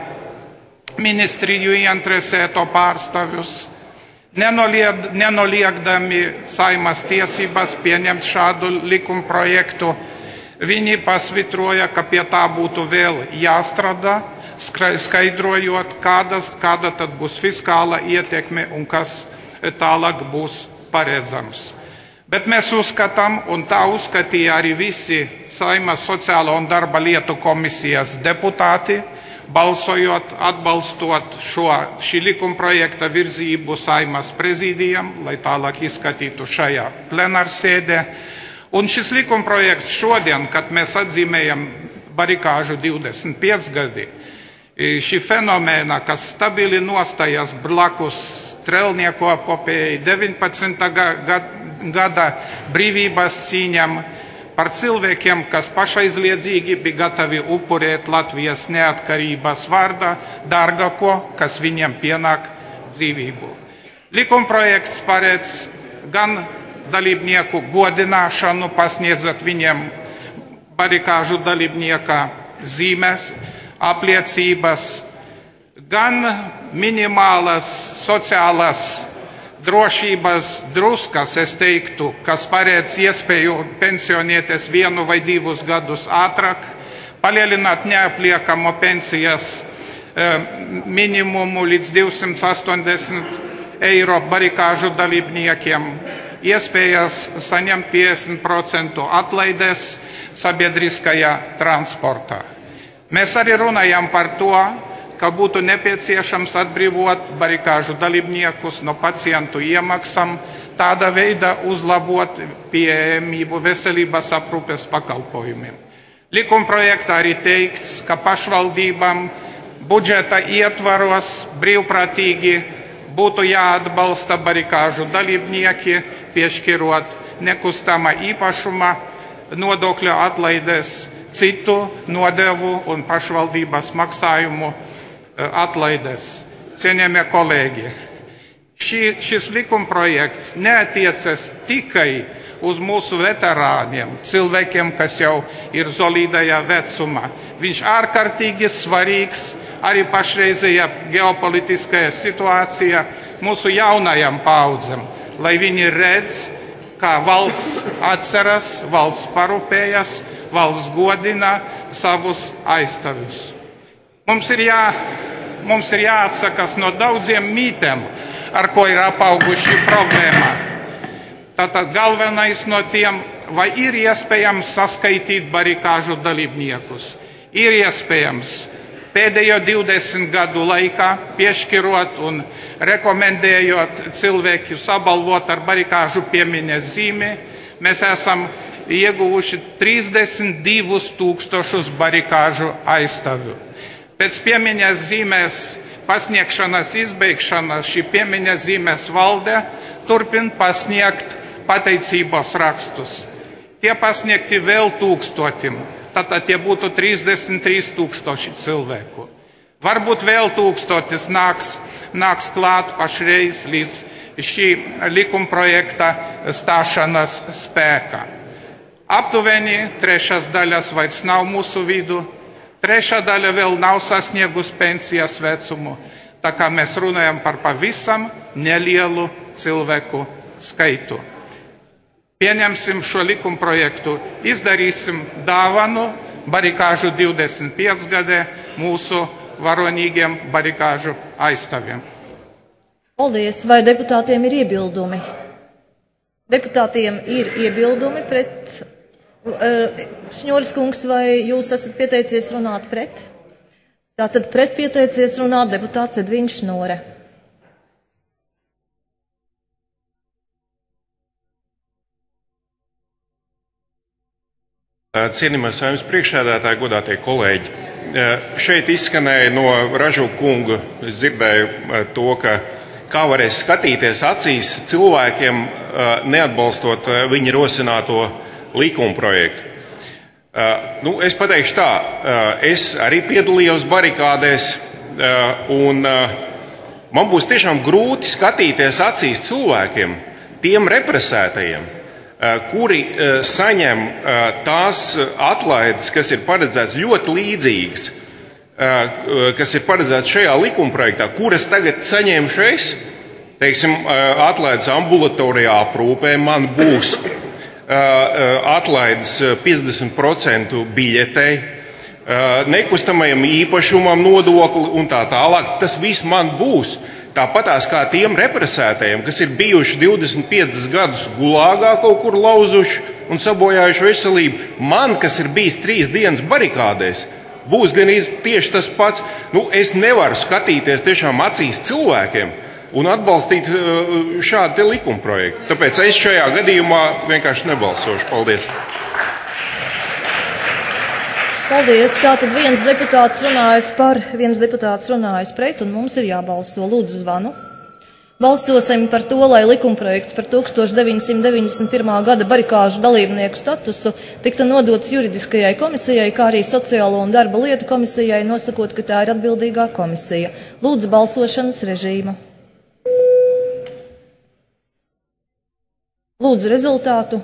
ministriju ieinteresēto pārstāvjus, nenolied, nenoliegdami Saimas tiesības pieņemt šādu likumprojektu. Viņi pasvitroja, ka pie tā būtu vēl jāstrādā, skaidrojot, kādas, kāda tad būs fiskāla ietekme un kas tālāk būs paredzams. Bet mēs uzskatām, un tā uzskatīja arī visi Saimas sociālo un darba lietu komisijas deputāti, balsojot, atbalstot šo, šī likumprojekta virzību Saimas prezidijam, lai tālāk izskatītu šajā plenārsēdē. Un šis likumprojekts šodien, kad mēs atzīmējam barikāžu divdesmit pieci gadi, šī fenomēna, kas stabili nostājas blakus strelnieku epopējai deviņpadsmitā gada brīvības cīņam, par cilvēkiem, kas pašaizliedzīgi bija gatavi upurēt Latvijas neatkarības vārdā dārgāko, kas viņiem pienāk dzīvību. Likumprojekts paredz gan dalībnieku godināšanu, pasniedzot viņiem barikāžu dalībnieka zīmes, apliecības, gan minimālas sociālas drošības druskas, es teiktu, kas paredz iespēju pensionēties vienu vai divus gadus ātrāk, palielināt neapliekamo pensijas e, minimumu līdz divsimt astoņdesmit eiro barikāžu dalībniekiem, iespējas saņemt piecdesmit procentu atlaides sabiedriskajā transportā. Mēs arī runājam par to, ka būtu nepieciešams atbrīvot barikāžu dalībniekus no pacientu iemaksām, tāda veida uzlabot pieejamību veselības aprūpes pakalpojumiem. Likumprojektā arī teikts, ka pašvaldībām budžeta ietvaros brīvprātīgi būtu jāatbalsta barikāžu dalībnieki, piešķirot nekustamā īpašuma nodokļu atlaides, citu nodevu un pašvaldības maksājumu atlaides. Cienījamie kolēģi, šī, šis likumprojekts neatiecas tikai uz mūsu veterāniem, cilvēkiem, kas jau ir solīdajā vecumā. Viņš ārkārtīgi svarīgs arī pašreizējā geopolitiskajā situācijā mūsu jaunajām paudzēm, lai viņi redz, kā valsts atceras, valsts parūpējas, valsts godina savus aizstāvjus. Mums ir, jā, mums ir jāatsakas no daudziem mītiem, ar ko ir apauguši problēma. Tātad galvenais no tiem, vai ir iespējams saskaitīt barikāžu dalībniekus. Ir iespējams pēdējo divdesmit gadu laikā piešķirot un rekomendējot cilvēkus apbalvot ar barikāžu piemiņas zīmi, mēs esam ieguvuši trīsdesmit divus tūkstošus barikāžu aizstāvju. Pēc piemiņas zīmēs pasniegšanas izbeigšanas šī piemiņas zīmēs valde turpina pasniegt pateicības rakstus. Tie pasniegti vēl tūkstotim, tātad tie būtu trīsdesmit trīs tūkstoši cilvēku. Varbūt vēl tūkstotis nāks, nāks klāt pašreiz līdz šī likumprojekta stāšanas spēkā. Aptuveni trešās daļas vairs nav mūsu vidu. Trešā daļa vēl nav sasniegusi pensijas vecumu, tā kā mēs runājam par pavisam nelielu cilvēku skaitu. Pieņemsim šo likumprojektu, izdarīsim dāvanu barikāžu divdesmit pieci gadē mūsu varonīgiem barikāžu aizstāvjiem. Paldies, vai deputātiem ir iebildumi? Deputātiem ir iebildumi pret... Šņoris kungs, vai jūs esat pieteicies runāt pret? Tātad pret pieteicies runāt deputāts Edviņš Šnore. Cienījamais Saeimas priekšsēdētāji, godātie kolēģi. Šeit izskanēja no Ražu kunga, es dzirdēju to, ka kā varēs skatīties acīs cilvēkiem, neatbalstot viņa rosināto likumprojektu. Uh, nu, es pateikšu tā, uh, es arī piedalījos barikādēs, uh, un uh, man būs tiešām grūti skatīties acīs cilvēkiem, tiem represētajiem, kuri saņem tās atlaides, kas ir paredzētas ļoti līdzīgas, kas ir paredzētas šajā likumprojektā, kuras tagad saņemšu es. Teiksim, atlaides ambulatorijā aprūpē man būs atlaides piecdesmit procenti biļetei, nekustamajam īpašumam nodokli un tā tālāk. Tas viss man būs. Tāpatās kā tiem represētajiem, kas ir bijuši divdesmit piecus gadus gulāgā kaut kur lauzuši un sabojājuši veselību, man, kas ir bijis trīs dienas barikādēs, būs gan tieši tas pats. Nu, es nevaru skatīties tiešām acīs cilvēkiem un atbalstīt šādu te likumprojektu. Tāpēc es šajā gadījumā vienkārši nebalsošu. Paldies! Paldies. Tātad viens deputāts runājas par, viens deputāts runājas pret, un mums ir jābalso. Lūdzu zvanu. Balsosim par to, lai likumprojekts par tukstovš deviņsimt deviņdesmit pirmā gada barikāžu dalībnieku statusu tiktu nodots juridiskajai komisijai, kā arī sociālo un darba lietu komisijai, nosakot, ka tā ir atbildīgā komisija. Lūdzu balsošanas režīmu. Lūdzu rezultātu.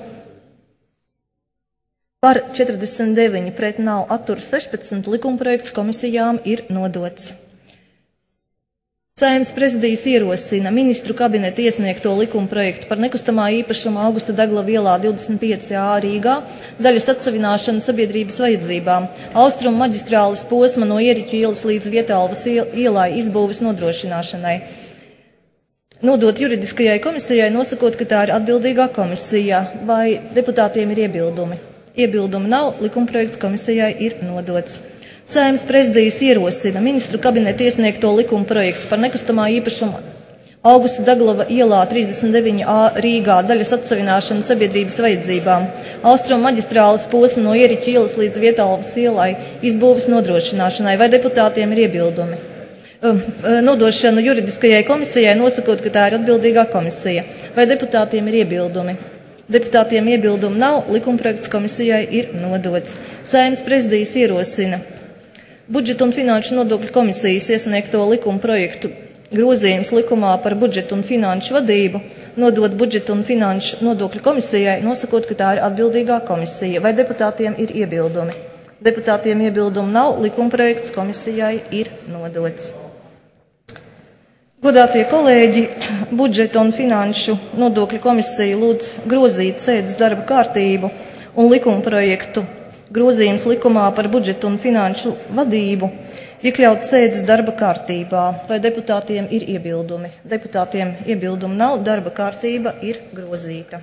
Par četrdesmit deviņi pret nav atturas sešpadsmit, likumprojekts komisijām ir nodots. Saeimas prezidijas ierosina ministru kabineta iesniegto likumprojektu par nekustamā īpašuma Augusta Daglava ielā divdesmit pieci A Rīgā, daļas atsavināšanu sabiedrības vajadzībām, austrumu maģistrāles posma no Ieriķu ielas līdz Vietālvas ielai izbūves nodrošināšanai. Nodot juridiskajai komisijai, nosakot, ka tā ir atbildīgā komisija. Vai deputātiem ir iebildumi? Iebildumi nav, likumprojekts komisijai ir nodots. Saeimas prezidijas ierosina ministru kabineta iesniegto likumprojektu par nekustamā īpašuma Augusta Daglava ielā trīsdesmit deviņi A Rīgā, daļas atsavināšanu sabiedrības vajadzībām, austrumu maģistrāles posmu no Ieriķu ielas līdz Vietālvas ielai izbūves nodrošināšanai. Vai deputātiem ir iebildumi? Nodošanu juridiskajai komisijai, nosakot, ka tā ir atbildīgā komisija. Vai deputātiem ir iebildumi? Deputātiem iebildumi nav, likumprojekts komisijai ir nodots. Saeimas prezidijas ierosina budžeta un finanšu nodokļu komisijas iesniegto likumprojektu grozījums likumā par budžetu un finanšu vadību, nodot budžeta un finanšu nodokļu komisijai, nosakot, ka tā ir atbildīgā komisija. Vai deputātiem ir iebildumi? Deputātiem iebildumi nav, likumprojekts komisijai ir nodots. Godātie kolēģi, budžeta un finanšu nodokļu komisija lūdz grozīt sēdes darba kārtību un likumprojektu grozījums likumā par budžetu un finanšu vadību iekļaut sēdes darba kārtībā. Vai deputātiem ir iebildumi? Deputātiem iebildumi nav, darba kārtība ir grozīta.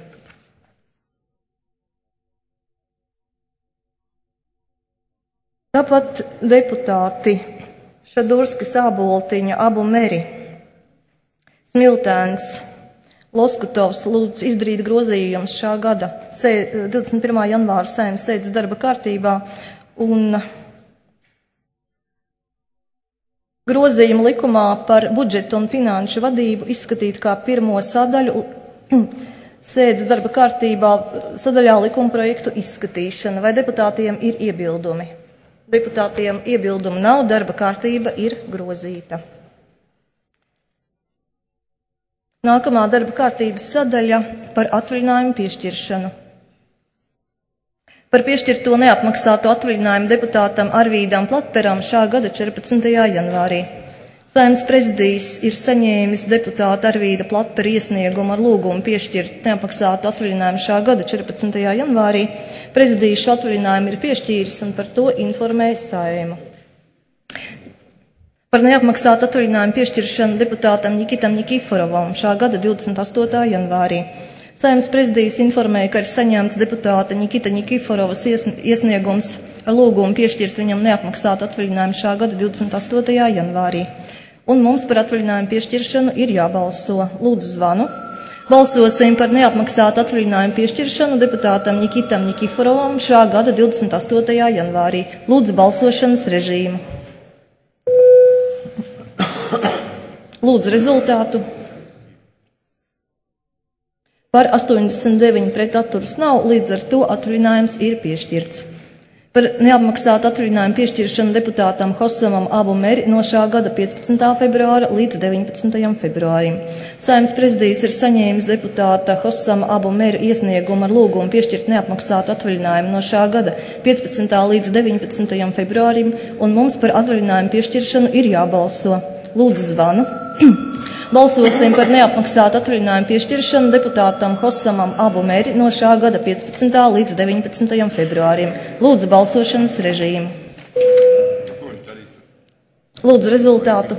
Tāpat deputāti Šadurskis, Āboltiņa, Abu Meri, Smiltēns, Loskutovs lūdz izdarīt grozījumus šā gada divdesmit pirmā janvāra Saeimas sēdes darba kārtībā un grozījumu likumā par budžetu un finanšu vadību izskatīt kā pirmo sadaļu sēdes darba kārtībā sadaļā likumprojektu izskatīšana. Vai deputātiem ir iebildumi? Deputātiem iebildumu nav, darba kārtība ir grozīta. Nākamā darba kārtības sadaļa par atvaļinājumu piešķiršanu. Par piešķirto neapmaksāto atvaļinājumu deputātam Arvīdam Platperam šā gada četrpadsmitajā janvārī. Saeimas prezidijs ir saņēmis deputāta Arvīda Platpera iesniegumu ar lūgumu piešķirt neapmaksātu atvaļinājumu šā gada četrpadsmitajā janvārī. Prezidijs šo atvaļinājumu ir piešķīris un par to informē Saeimu. Par neapmaksātu atvaļinājumu piešķiršanu deputātam Nikitam Nikiforovam šā gada divdesmit astotā janvārī. Saeimas prezidijs informēja, ka ir saņemts deputāta Nikita Nikiforovas iesniegums ar lūgumu piešķirt viņam neapmaksātu atvaļinājumu šā gada divdesmit astotajā janvārī. Un mums par atvaļinājumu piešķiršanu ir jābalso. Lūdzu zvanu. Balsosim par neapmaksātu atvaļinājumu piešķiršanu deputātam Nikitam Nikiforovam šā gada divdesmit astotajā janvārī. Lūdzu balsošanas režīmu. Lūdzu rezultātu. Par astoņdesmit deviņi pret atturas nav, līdz ar to atvaļinājums ir piešķirts. par neapmaksātu atvaļinājumu piešķiršanu deputātam Hosamam Abu Meri no šā gada piecpadsmitā februāra līdz deviņpadsmitajam februārim. Saeimas prezidijs ir saņēmis deputāta Hosama Abu Meri iesniegumu ar lūgumu piešķirt neapmaksātu atvaļinājumu no šā gada piecpadsmitā līdz deviņpadsmitajam februārim, un mums par atvaļinājumu piešķiršanu ir jābalso. Lūdzu zvanu. Balsosim par neapmaksātu atvaļinājumu piešķiršanu deputātam Hosamam Abu Meri no šā gada piecpadsmitā līdz deviņpadsmitajam februārim. Lūdzu balsošanas režīmu. Lūdzu rezultātu.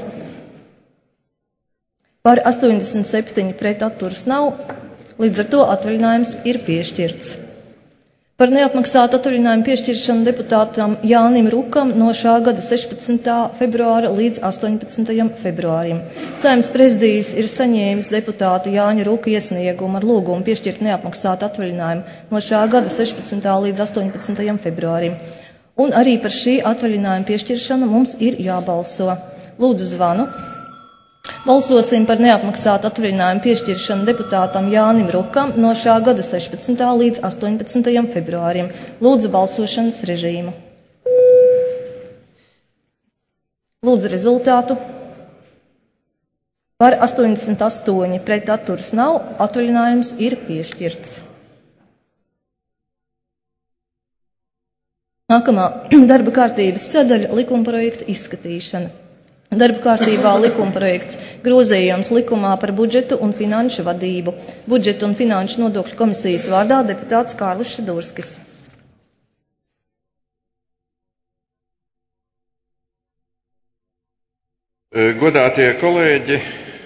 Par astoņdesmit septiņi pret atturas nav, līdz ar to atvaļinājums ir piešķirts. Par neapmaksātu atvaļinājumu piešķiršanu deputātam Jānim Rukam no šā gada sešpadsmitā februāra līdz astoņpadsmitajam februārim. Saeimas prezidijs ir saņēmis deputāta Jāņa Ruka iesniegumu ar lūgumu piešķirt neapmaksātu atvaļinājumu no šā gada sešpadsmitā līdz astoņpadsmitajam februārim. Un arī par šī atvaļinājuma piešķiršanu mums ir jābalso. Lūdzu zvanu. Balsosim par neapmaksātu atvaļinājumu piešķiršanu deputātam Jānim Rukam no šā gada sešpadsmitā līdz astoņpadsmitajam februārim. Lūdzu balsošanas režīmu. Lūdzu rezultātu. Par astoņdesmit astoņi pret atturas nav, atvaļinājums ir piešķirts. Nākamā darba kārtības sadaļa - likumprojektu izskatīšana. Darba kārtībā likumprojekts grozījums likumā par budžetu un finanšu vadību. Budžetu un finanšu nodokļu komisijas vārdā deputāts Kārlis Šadurskis. Godātie kolēģi,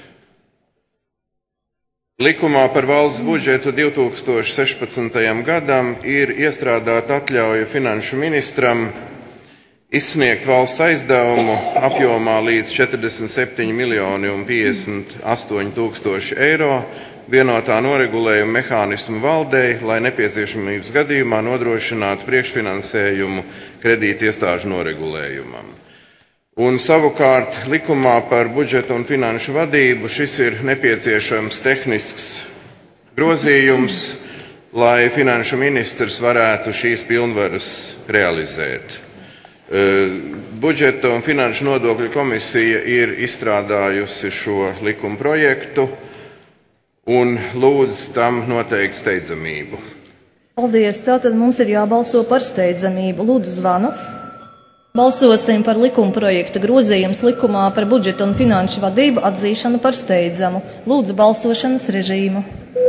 likumā par valsts budžetu divi tūkstoši sešpadsmitajam gadam ir iestrādāta atļauja finanšu ministram izsniegt valsts aizdevumu apjomā līdz četrdesmit septiņi miljoni un piecdesmit astoņi tūkstoši eiro vienotā noregulējuma mehānismu valdei, lai nepieciešamības gadījumā nodrošinātu priekšfinansējumu kredītiestāžu noregulējumam. Un savukārt likumā par budžetu un finanšu vadību šis ir nepieciešams tehnisks grozījums, lai finanšu ministrs varētu šīs pilnvaras realizēt. Budžeta un finanšu nodokļu komisija ir izstrādājusi šo likuma projektu un lūdz tam noteikti steidzamību. Paldies, tātad mums ir jābalso par steidzamību. Lūdzu zvanu. Balsosim par likuma projekta grozījums likumā par budžeta un finanšu vadību atzīšanu par steidzamu. Lūdzu balsošanas režīmu.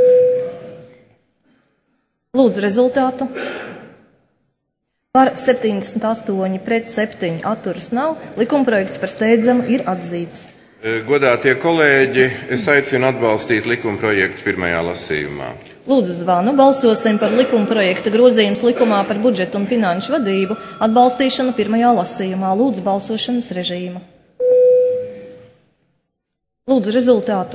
Lūdzu rezultātu. Par septiņdesmit astoņi pret septiņi atturas nav, likumprojekts par steidzamu ir atzīts. Godātie kolēģi, es aicinu atbalstīt likumprojektu pirmajā lasījumā. Lūdzu zvanu, balsosim par likumprojekta grozījums likumā par budžetu un finanšu vadību atbalstīšanu pirmajā lasījumā. Lūdzu balsošanas režīmu. Lūdzu rezultātu.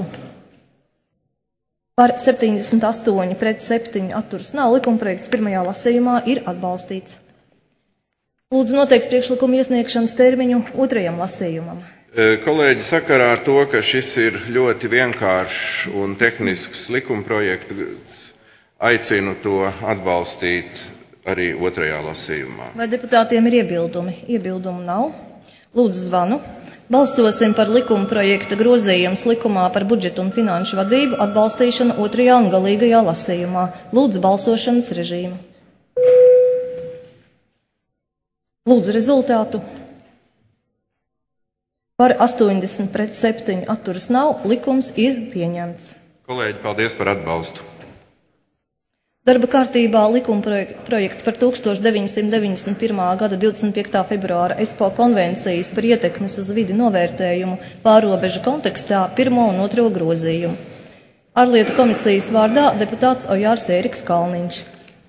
Par septiņdesmit astoņi pret septiņi atturas nav, likumprojekts pirmajā lasījumā ir atbalstīts. Lūdzu noteikt priekšlikumu iesniegšanas termiņu otrajam lasījumam. Kolēģi, sakarā ar to, ka šis ir ļoti vienkāršs un tehnisks likumprojekts, aicinu to atbalstīt arī otrajā lasījumā. Vai deputātiem ir iebildumi? Iebildumu nav. Lūdzu zvanu. Balsosim par likumprojekta grozījums likumā par budžetu un finanšu vadību atbalstīšanu otrajā un galīgajā lasījumā. Lūdzu balsošanas režīmu. Lūdzu rezultātu. Par astoņdesmit pret septiņi atturas nav, likums ir pieņemts. Kolēģi, paldies par atbalstu. Darba kārtībā likuma projekts par tuksstoš deviņsimt deviņdesmit pirmā gada divdesmit piektā februāra ESPO konvencijas par ietekmes uz vidi novērtējumu pārobežu kontekstā pirmo un otro grozījumu. Ārlietu komisijas vārdā deputāts Ojārs Ēriks Kalniņš.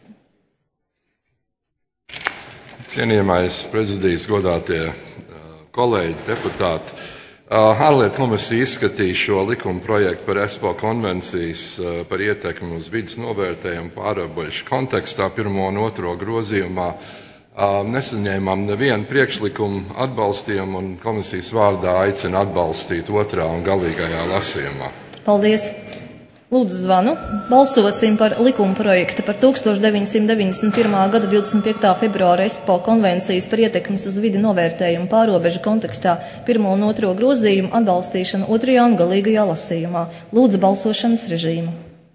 Cienījamais prezidijs, godātie kolēģi, deputāti. Ārlietu komisija izskatīja šo likuma projektu par ESPO konvencijas par ietekmi uz vides novērtējumu pārobežu kontekstā pirmo un otro grozījumā. Nesaņēmām nevienu priekšlikumu, atbalstījām un komisijas vārdā aicina atbalstīt otrā un galīgajā lasījumā. Paldies! Lūdzu zvanu. Balsosim par likumprojektu par tuksstoš deviņsimt deviņdesmit pirmā gada divdesmit piektā februāra ESPO konvencijas par ietekmes uz vidi novērtējumu pārobežu kontekstā pirmo un otro grozījumu atbalstīšanu otrajā un galīgajā lasījumā. Lūdzu balsošanas režīmu.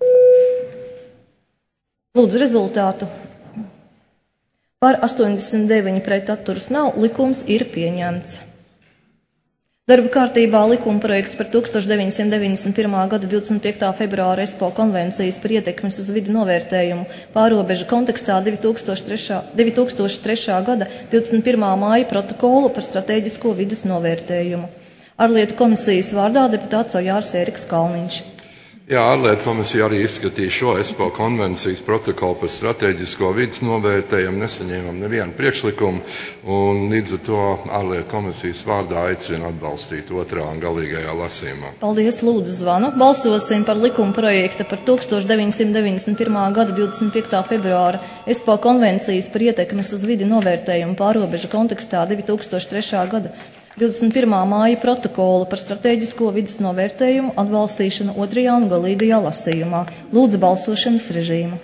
Lūdzu rezultātu. Par astoņdesmit deviņi pret atturas nav, likums ir pieņemts. Darba kārtībā likumprojekts par tuksstoš deviņsimt deviņdesmit pirmā gada divdesmit piektā februāra ESPO konvencijas par ietekmes uz vidi novērtējumu pārobežu kontekstā divi tūkstoši trešā gada divdesmit pirmā māja protokolu par stratēģisko vides novērtējumu. Ārlietu komisijas vārdā deputāts Ojārs Ēriks Kalniņš. Jā, ārlietu komisija arī izskatīja šo ESPO konvencijas protokolu par stratēģisko vides novērtējumu, nesaņēmām nevienu priekšlikumu, un līdz ar to ārlietu komisijas vārdā aicina atbalstīt otrā un galīgajā lasījumā. Paldies, lūdzu zvanu. Balsosim par likuma projekta par tuksstoš deviņsimt deviņdesmit pirmā gada divdesmit piektā februāra ESPO konvencijas par ietekmes uz vidi novērtējumu pārobežu kontekstā divi tūkstoši trešā gada divdesmit pirmā māja protokolu par stratēģisko vides novērtējumu atbalstīšanu otrajā un galīgajā lasījumā. Lūdzu balsošanas režīmu.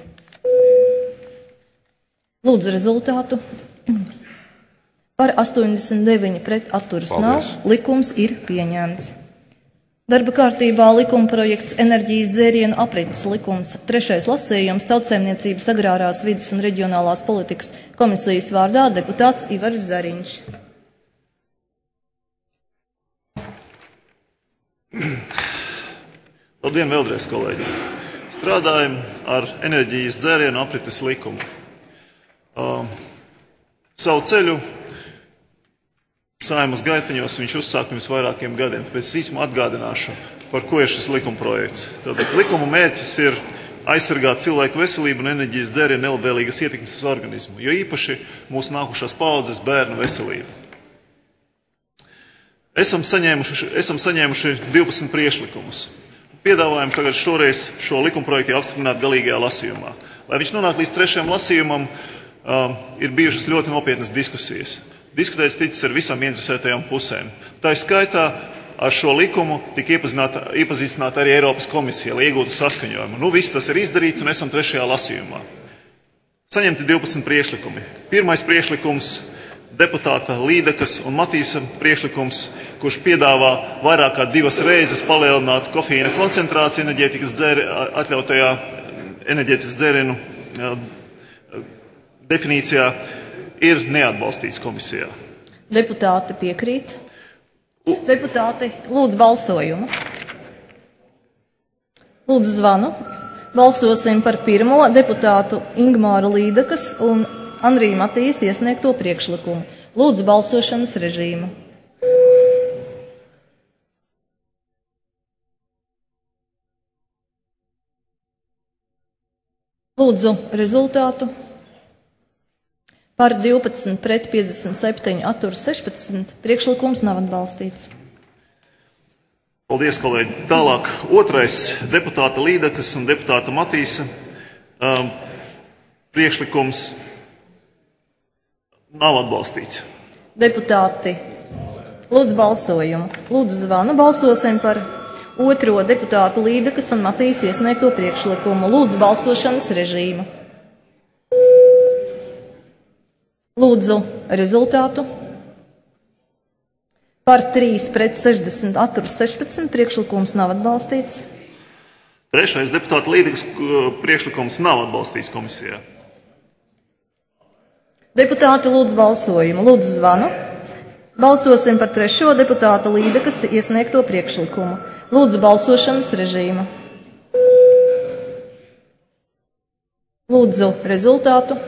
Lūdzu rezultātu. Par astoņdesmit deviņi pret atturas nav, likums ir pieņemts. Darba kārtībā likuma projekts enerģijas dzērienu aprites likums. Trešais lasījums Tautsaimniecības agrārās vides un reģionālās politikas komisijas vārdā deputāts Ivars Zariņš. Labdien vēlreiz, kolēģi! Strādājam ar enerģijas dzērienu aprites likumu. Uh, savu ceļu Saeimas gaitiņos viņš uzsāk pirms vairākiem gadiem, tāpēc es īsumā atgādināšu, par ko ir šis likumprojekts. Tātad likuma mērķis ir aizsargāt cilvēku veselību un enerģijas dzērienu nelabvēlīgas ietekmes uz organismu, jo īpaši mūsu nākušās paaudzes bērnu veselību. Esam saņēmuši, esam saņēmuši divpadsmit priekšlikumus. Piedāvājam tagad šoreiz šo likumprojektu apstiprināt galīgajā lasījumā. Lai viņš nonāk līdz trešajam lasījumam, uh, ir bijušas ļoti nopietnas diskusijas. Diskutēts ticis ar visām interesētajām pusēm. Tā skaitā ar šo likumu tika iepazīstināta arī Eiropas komisija, lai iegūtu saskaņojumu. Nu, viss tas ir izdarīts un esam trešajā lasījumā. Saņemti divpadsmit priekšlikumi. Pirmais priekšlikums deputāta Līdekas un Matīsa priekšlikums, kurš piedāvā vairāk kā divas reizes palielināt kofīna koncentrāciju enerģētikas dzēri, atļautajā enerģētikas dzērienu definīcijā, ir neatbalstīts komisijā. Deputāti piekrīt. Deputāti, lūdzu balsojumu. Lūdzu zvanu. Balsosim par pirmo deputātu Ingmāra Līdekas un Andrija Matīs iesniegto priekšlikumu. Lūdzu balsošanas režīmu. Lūdzu rezultātu. Par divpadsmit pret piecdesmit septiņi atturas sešpadsmit. Priekšlikums nav atbalstīts. Paldies, kolēģi. Tālāk otrais deputāta Līdekas un deputāta Matīsa um, priekšlikums nav atbalstīts. Deputāti, lūdzu balsojumu. Lūdzu zvanu. Balsosim par otro deputātu Līdekas un Matīs iesniegto priekšlikumu. Lūdzu balsošanas režīmu. Lūdzu rezultātu. Par trīs pret sešdesmit atturas sešpadsmit. Priekšlikums nav atbalstīts. Trešais deputāta Līdekas priekšlikums nav atbalstīts komisijā. Deputāti, lūdzu balsojumu. Lūdzu zvanu. Balsosim par trešo deputāta Līdekas iesniegto priekšlikumu. Lūdzu balsošanas režīmu. Lūdzu rezultātu.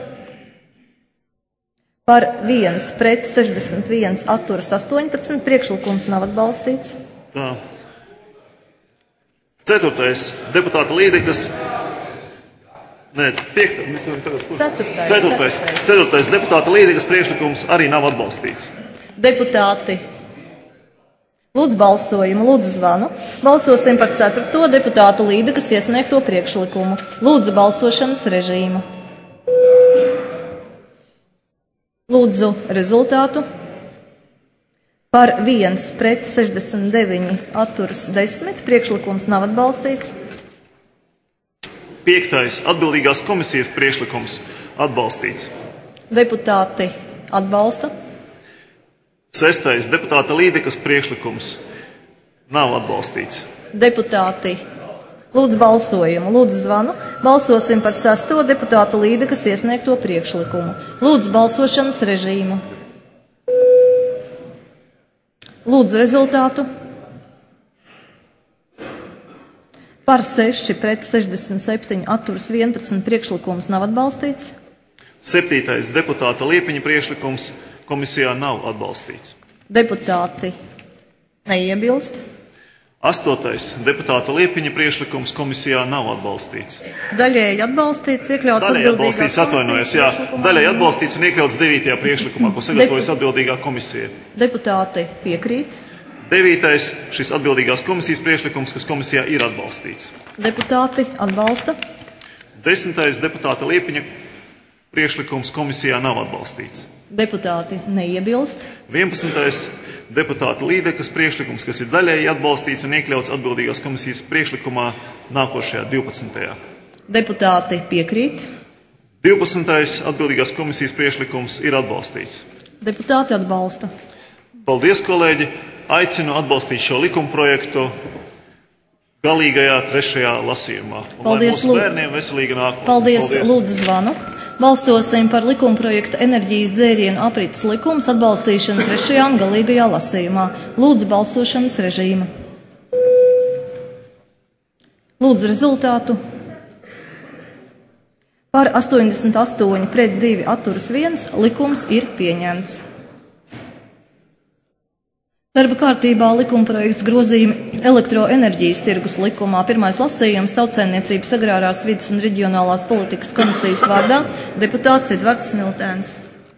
Par viens pret sešdesmit viens atturas astoņpadsmit. Priekšlikums nav atbalstīts. Tā. Ceturtais deputāta Līdekas. Nē, piekta, mēs tagad kur? Ceturtais. Ceturtais. Ceturtais deputāta Līdekas priekšlikums arī nav atbalstīts. Deputāti, lūdzu balsojumu, lūdzu zvanu. Balsosim par ceturto deputātu Līdekas iesniegto priekšlikumu. Lūdzu balsošanas režīmu. Lūdzu rezultātu. Par viens pret sešdesmit deviņi atturas desmit. Priekšlikums nav atbalstīts. Piektais atbildīgās komisijas priekšlikums atbalstīts. Deputāti atbalsta. Sestais deputāta Līdekas priekšlikums nav atbalstīts. Deputāti, lūdzu balsojumu, lūdzu zvanu. Balsosim par sesto deputāta Līdekas iesniegto priekšlikumu. Lūdzu balsošanas režīmu. Lūdzu rezultātu. Par seši pret sešdesmit septiņi atturas vienpadsmit priekšlikums nav atbalstīts. Septītais deputāta Liepiņa priekšlikums komisijā nav atbalstīts. Deputāti neiebilst. Astotais deputāta Liepiņa priekšlikums komisijā nav atbalstīts. Daļēji atbalstīts, iekļauts Daļēji atbildīgās atbalstīts, atvainojos, jā. priekšlikumā. Daļēji atbalstīts un iekļauts devītajā priekšlikumā, ko sagatavojas atbildīgā komisija. Deputāti piekrīt. Devītais šis atbildīgās komisijas priekšlikums, kas komisijā ir atbalstīts. Deputāti atbalsta. Desmitais deputāta Liepiņa priekšlikums komisijā nav atbalstīts. Deputāti neiebilst. Vienpadsmitais deputāta Līdekas priekšlikums, kas ir daļēji atbalstīts un iekļauts atbildīgās komisijas priekšlikumā nākošajā divpadsmitajā. Deputāti piekrīt. divpadsmitais atbildīgās komisijas priekšlikums ir atbalstīts. Deputāti atbalsta. Paldies, kolēģi! Aicinu atbalstīt šo likumprojektu galīgajā trešajā lasījumā. Un Paldies, lai mūsu lūdzu. bērniem veselīga nākotne. Paldies, lūdzu zvanu. Balsosim par likumprojekta enerģijas dzērienu aprits likums atbalstīšanu trešajā un galīgajā lasījumā. Lūdzu balsošanas režīmu. Lūdzu rezultātu. Par astoņdesmit astoņi pret divi atturas viens likums ir pieņemts. Darba kārtībā likumprojekts grozījumi elektroenerģijas tirgus likumā. Pirmais lasījums Tautsaimniecības agrārās vides un reģionālās politikas komisijas vārdā deputāts Edvards Smiltēns.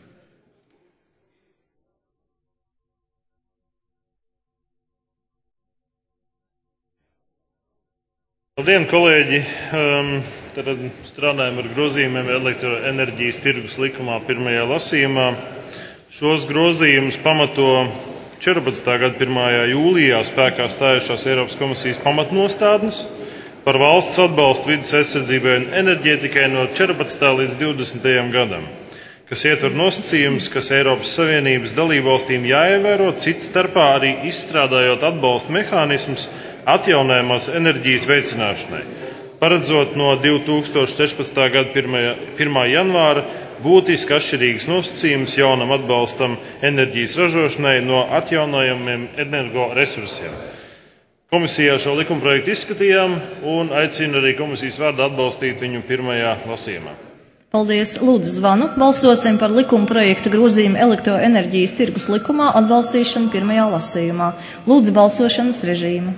Labdien, kolēģi! Um, tad strādājam ar grozījumiem elektroenerģijas tirgus likumā pirmajā lasījumā. Šos grozījumus pamato četrpadsmitā gada pirmā jūlijā spēkā stājušās Eiropas komisijas pamatnostādnes par valsts atbalstu vides aizsardzībai un enerģētikai no četrpadsmitā līdz divdesmitajam gadam, kas ietver nosacījumus, kas Eiropas Savienības dalībvalstīm jāievēro, cits starpā arī izstrādājot atbalsta mehānismus atjaunojamās enerģijas veicināšanai, paredzot no divi tūkstoši sešpadsmitā gada pirmā janvāra būtiski atšķirīgas nosacījumus jaunam atbalstam enerģijas ražošanai no atjaunojamiem energoresursiem. Komisijā šo likumprojektu izskatījām un aicinu arī komisijas vārdā atbalstīt viņu pirmajā lasījumā. Paldies, lūdzu zvanu. Balsosim par likumprojekta grozījumu elektroenerģijas tirgus likumā atbalstīšanu pirmajā lasījumā. Lūdzu balsošanas režīmu.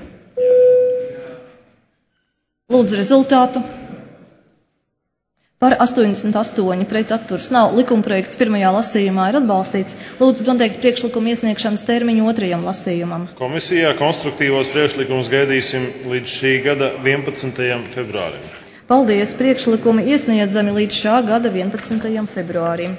Lūdzu rezultātu. Par astoņdesmit astoņi pret atturas nav. Likumprojekts pirmajā lasījumā ir atbalstīts. Lūdzu noteikt priekšlikumu iesniegšanas termiņu otrajam lasījumam. Komisijā konstruktīvos priekšlikumus gaidīsim līdz šī gada vienpadsmitajam februārim. Paldies, priekšlikumi iesniedzami līdz šā gada vienpadsmitajam februārim.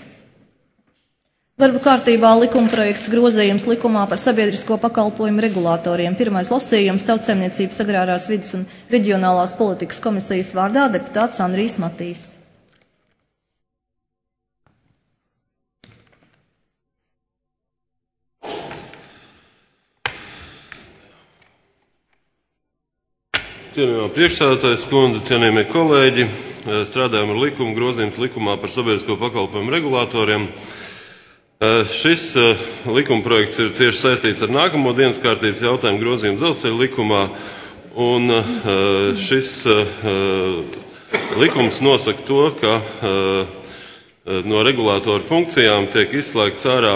Darba kārtībā likumprojekts grozījums likumā par sabiedrisko pakalpojumu regulātoriem. Pirmais lasījums Tautsaimniecības agrārās vides un reģionālās politikas komisijas vārdā deputāts Andrijs Matīs. Cienījamā priekšsēdētājas kundze, cienījamie kolēģi, strādājam ar likumu grozījumus likumā par sabiedrisko pakalpojumu regulātoriem. Šis likumprojekts ir cieši saistīts ar nākamo dienas kārtības jautājumu grozījumu dzelzceļa likumā, un šis likums nosaka to, ka no regulātoru funkcijām tiek izslēgts ārā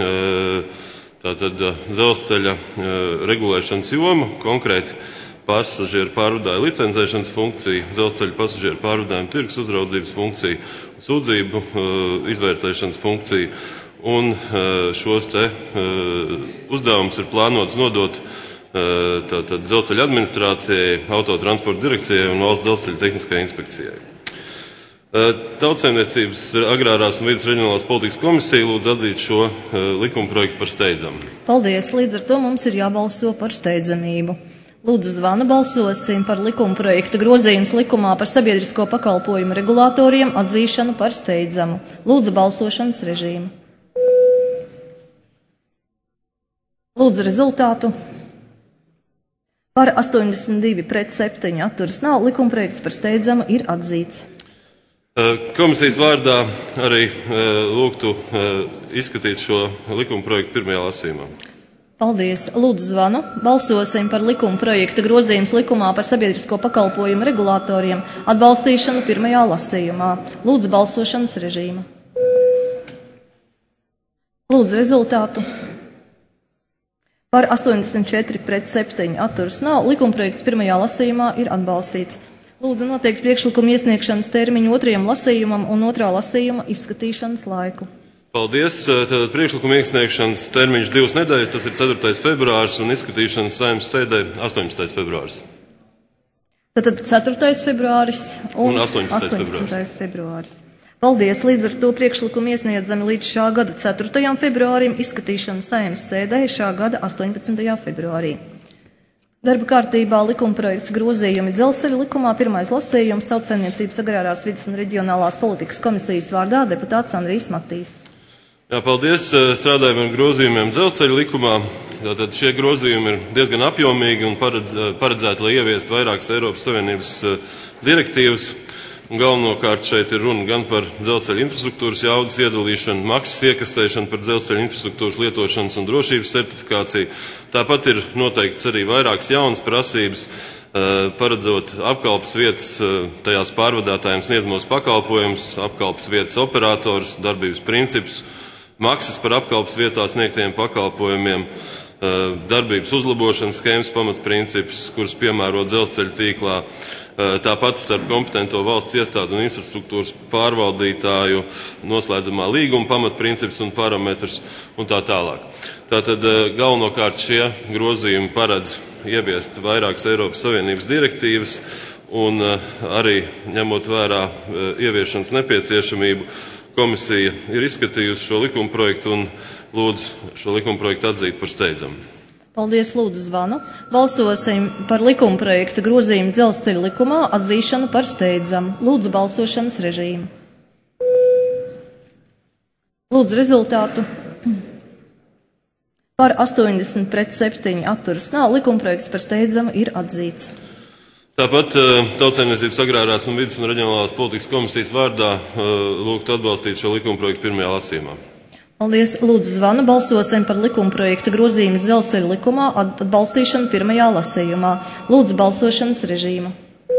tātad dzelzceļa regulēšanas joma, konkrēti pasažieru pārvadāju licencēšanas funkcija, dzelzceļa pasažieru pārvadājumu tirgus uzraudzības funkcija, sūdzību izvērtēšanas funkcija. Un šos te uzdevumus ir plānots nodot tātad dzelzceļa administrācijai, autotransporta direkcijai un valsts dzelzceļa tehniskajai inspekcijai. Tautsaimniecības agrārās un vides reģionālās politikas komisija lūdz atzīt šo likumprojektu par steidzamu. Paldies, līdz ar to mums ir jābalso par steidzamību. Lūdzu zvanu, balsosim par likuma projekta grozījums likumā par sabiedrisko pakalpojumu regulātoriem atzīšanu par steidzamu. Lūdzu balsošanas režīmu. Lūdzu rezultātu. Par astoņdesmit divi pret septiņi atturas nav. Likuma projekts par steidzamu ir atzīts. Komisijas vārdā arī lūgtu izskatīt šo likuma projektu pirmajā lasījumā. Paldies. Lūdzu zvanu. Balsosim par likuma projekta grozījums likumā par sabiedrisko pakalpojumu regulātoriem atbalstīšanu pirmajā lasījumā. Lūdzu balsošanas režīmu. Lūdzu rezultātu. Par astoņdesmit četri pret septiņi atturas nav. Likuma projekts pirmajā lasījumā ir atbalstīts. Lūdzu noteikt priekšlikumu iesniegšanas termiņu otrajam lasījumam un otrā lasījuma izskatīšanas laiku. Paldies. Tātad priekšlikuma iesniegšanas termiņš divas nedēļas, tas ir ceturtais februāris, un izskatīšanas Saeimas sēdē astoņpadsmitais februāris. Tātad ceturtais februāris un, un astoņpadsmitais astoņpadsmitais februāris. Paldies. Līdz ar to priekšlikumu iesniedzami līdz šā gada ceturtajam februārim, izskatīšana Saeimas sēdē šā gada astoņpadsmitajā februārī. Darba kārtībā likuma projekts grozījumi dzelzceļa likumā, pirmais lasījums, Tautsaimniecības agrārās vides un reģionālās politikas komisijas vārdā deputāts Andrijs Matīs. Jā, paldies. Strādājam ar grozījumiem dzelzceļa likumā. Tātad šie grozījumi ir diezgan apjomīgi un paredz, paredzēti, lai ieviestu vairākas Eiropas Savienības direktīvas. Un galvenokārt šeit ir runa gan par dzelzceļa infrastruktūras jaudas iedalīšanu, maksas iekasēšanu par dzelzceļa infrastruktūras lietošanas un drošības certifikāciju. Tāpat ir noteikts arī vairākas jaunas prasības, paredzot apkalpes vietas tajās pārvadātājiem sniedzamos pakalpojumus, apkalpes vietas operators, darbības principus, maksas par apkalpes vietā sniegtiem pakalpojumiem, darbības uzlabošanas schēmas pamatprincipus, kurus piemēro dzelzceļa tīklā. Tāpat starp kompetento valsts iestādu un infrastruktūras pārvaldītāju noslēdzamā līguma pamatprincips un parametrus un tā tālāk. Tātad galvenokārt šie grozījumi paredz ieviest vairākas Eiropas Savienības direktīvas un arī ņemot vērā ieviešanas nepieciešamību, komisija ir izskatījusi šo likuma projektu un lūdzu šo likuma projektu atzīt par steidzamu. Paldies, lūdzu zvanu. Balsosim par likuma projekta grozījumu dzelzceļa likumā atzīšanu par steidzamu. Lūdzu balsošanas režīmu. Lūdzu rezultātu. Par astoņdesmit pret septiņi atturas nav. Likuma projekts par steidzamu ir atzīts. Tāpat Tautsaimniecības agrārās un vides un reģionālās politikas komisijas vārdā lūgtu atbalstīt šo likuma projektu pirmajā lasījumā. Paldies, lūdzu zvanu. Balsosim par likuma projekta grozījumus dzelzceļa likumā atbalstīšanu pirmajā lasījumā. Lūdzu balsošanas režīmu.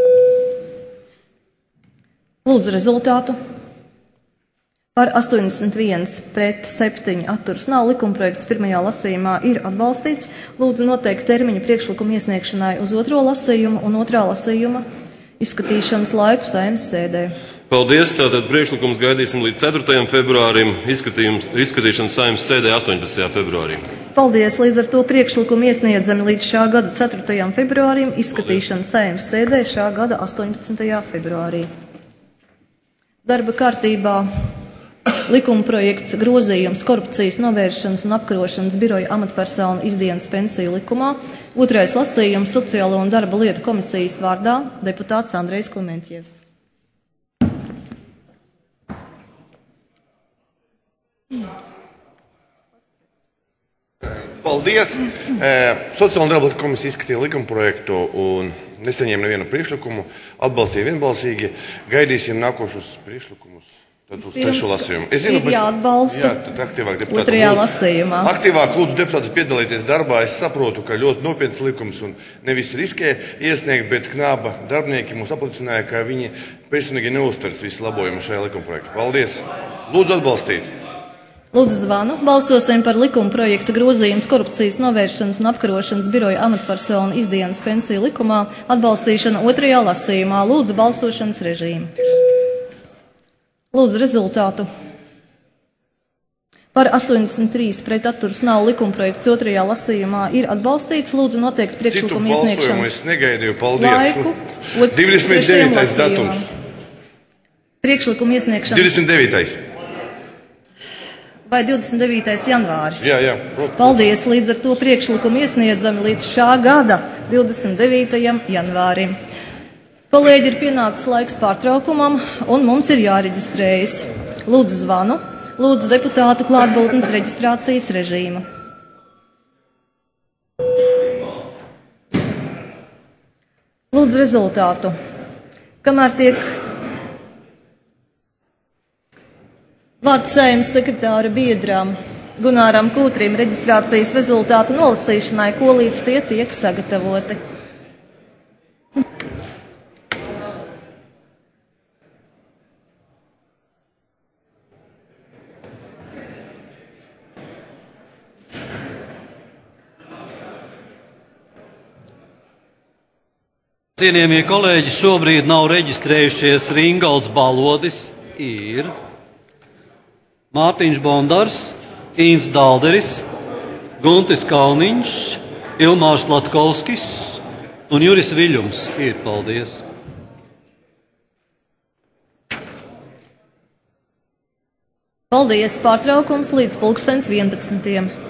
Lūdzu rezultātu. Par astoņdesmit viens pret septiņi atturas nav. Likuma projekts pirmajā lasījumā ir atbalstīts. Lūdzu noteikt termiņu priekšlikumu iesniegšanai uz otro lasījumu un otrā lasījuma izskatīšanas laiku Saeimas sēdē. Paldies. Tātad priekšlikums gaidīsim līdz ceturtajam februārim, izskatīšanas Saeimas sēdē astoņpadsmitajā februārī. Paldies. Līdz ar to priekšlikumu iesniedzami līdz šā gada ceturtajam februārim, izskatīšanas Saeimas sēdē šā gada astoņpadsmitajā februārī. Darba kārtībā likuma projekts grozījums korupcijas novēršanas un apkarošanas biroja amatpersonu izdienas pensiju likumā. Otrais lasījums Sociālo un darba lietu komisijas vārdā deputāts Andrejs Klimentjevs. Paldies! Sociālo un darba lietu komisija izskatīja likuma projektu un nesaņēma nevienu priekšlikumu. Atbalstīja vienbalsīgi. Gaidīsim nākošos priekšlikumus. Tad uz trešo lasījumu. Es zinu, ir jāatbalsta jā, tad aktīvāk deputāti. Otrajā lasījumā. Aktīvāk lūdzu deputātus piedalīties darbā. Es saprotu, ka ļoti nopietns likums un nevis riskē iesniegt, bet knāba darbinieki mums apliecināja, ka viņi personīgi neuztvers visu labojumu šajā likuma projektā. Paldies! Lūdzu atbalstīt! Lūdzu zvanu. Balsosim par likuma projekta grozījums korupcijas novēršanas un apkarošanas biroja amatpersonu izdienas pensiju likumā atbalstīšana otrajā lasījumā. Lūdzu balsošanas režīmu. Lūdzu rezultātu. Par astoņdesmit trīs pret atturas nav. Likuma projekts otrajā lasījumā ir atbalstīts. Lūdzu noteikt priekšlikumu iesniegšanas es negaidīju. Paldies. Laiku. divdesmit devītais datums. Priekšlikumu iesniegšanas. divdesmit devītais Vai divdesmit devītais janvāris? Jā, jā. Protams. Paldies. Līdz ar to priekšlikumu iesniedzami līdz šā gada divdesmit devītajam janvārim. Kolēģi, ir pienācis laiks pārtraukumam, un mums ir jāreģistrējas. Lūdzu zvanu, lūdzu deputātu klātbūtnes reģistrācijas režīmu. Lūdzu rezultātu. Kamēr tiek vārds Saeimas sekretāra biedram Gunāram Kūtrim reģistrācijas rezultātu nolasīšanai, ko līdz tie tiek sagatavoti. Cienījamie kolēģi, šobrīd nav reģistrējušies Ringolds Balodis, ir Mārtiņš Bondars, Īns Dalderis, Guntis Kalniņš, Ilmārs Latkovskis un Juris Viļums. Ir, paldies. Paldies, pārtraukums līdz pulkstens vienpadsmitiem.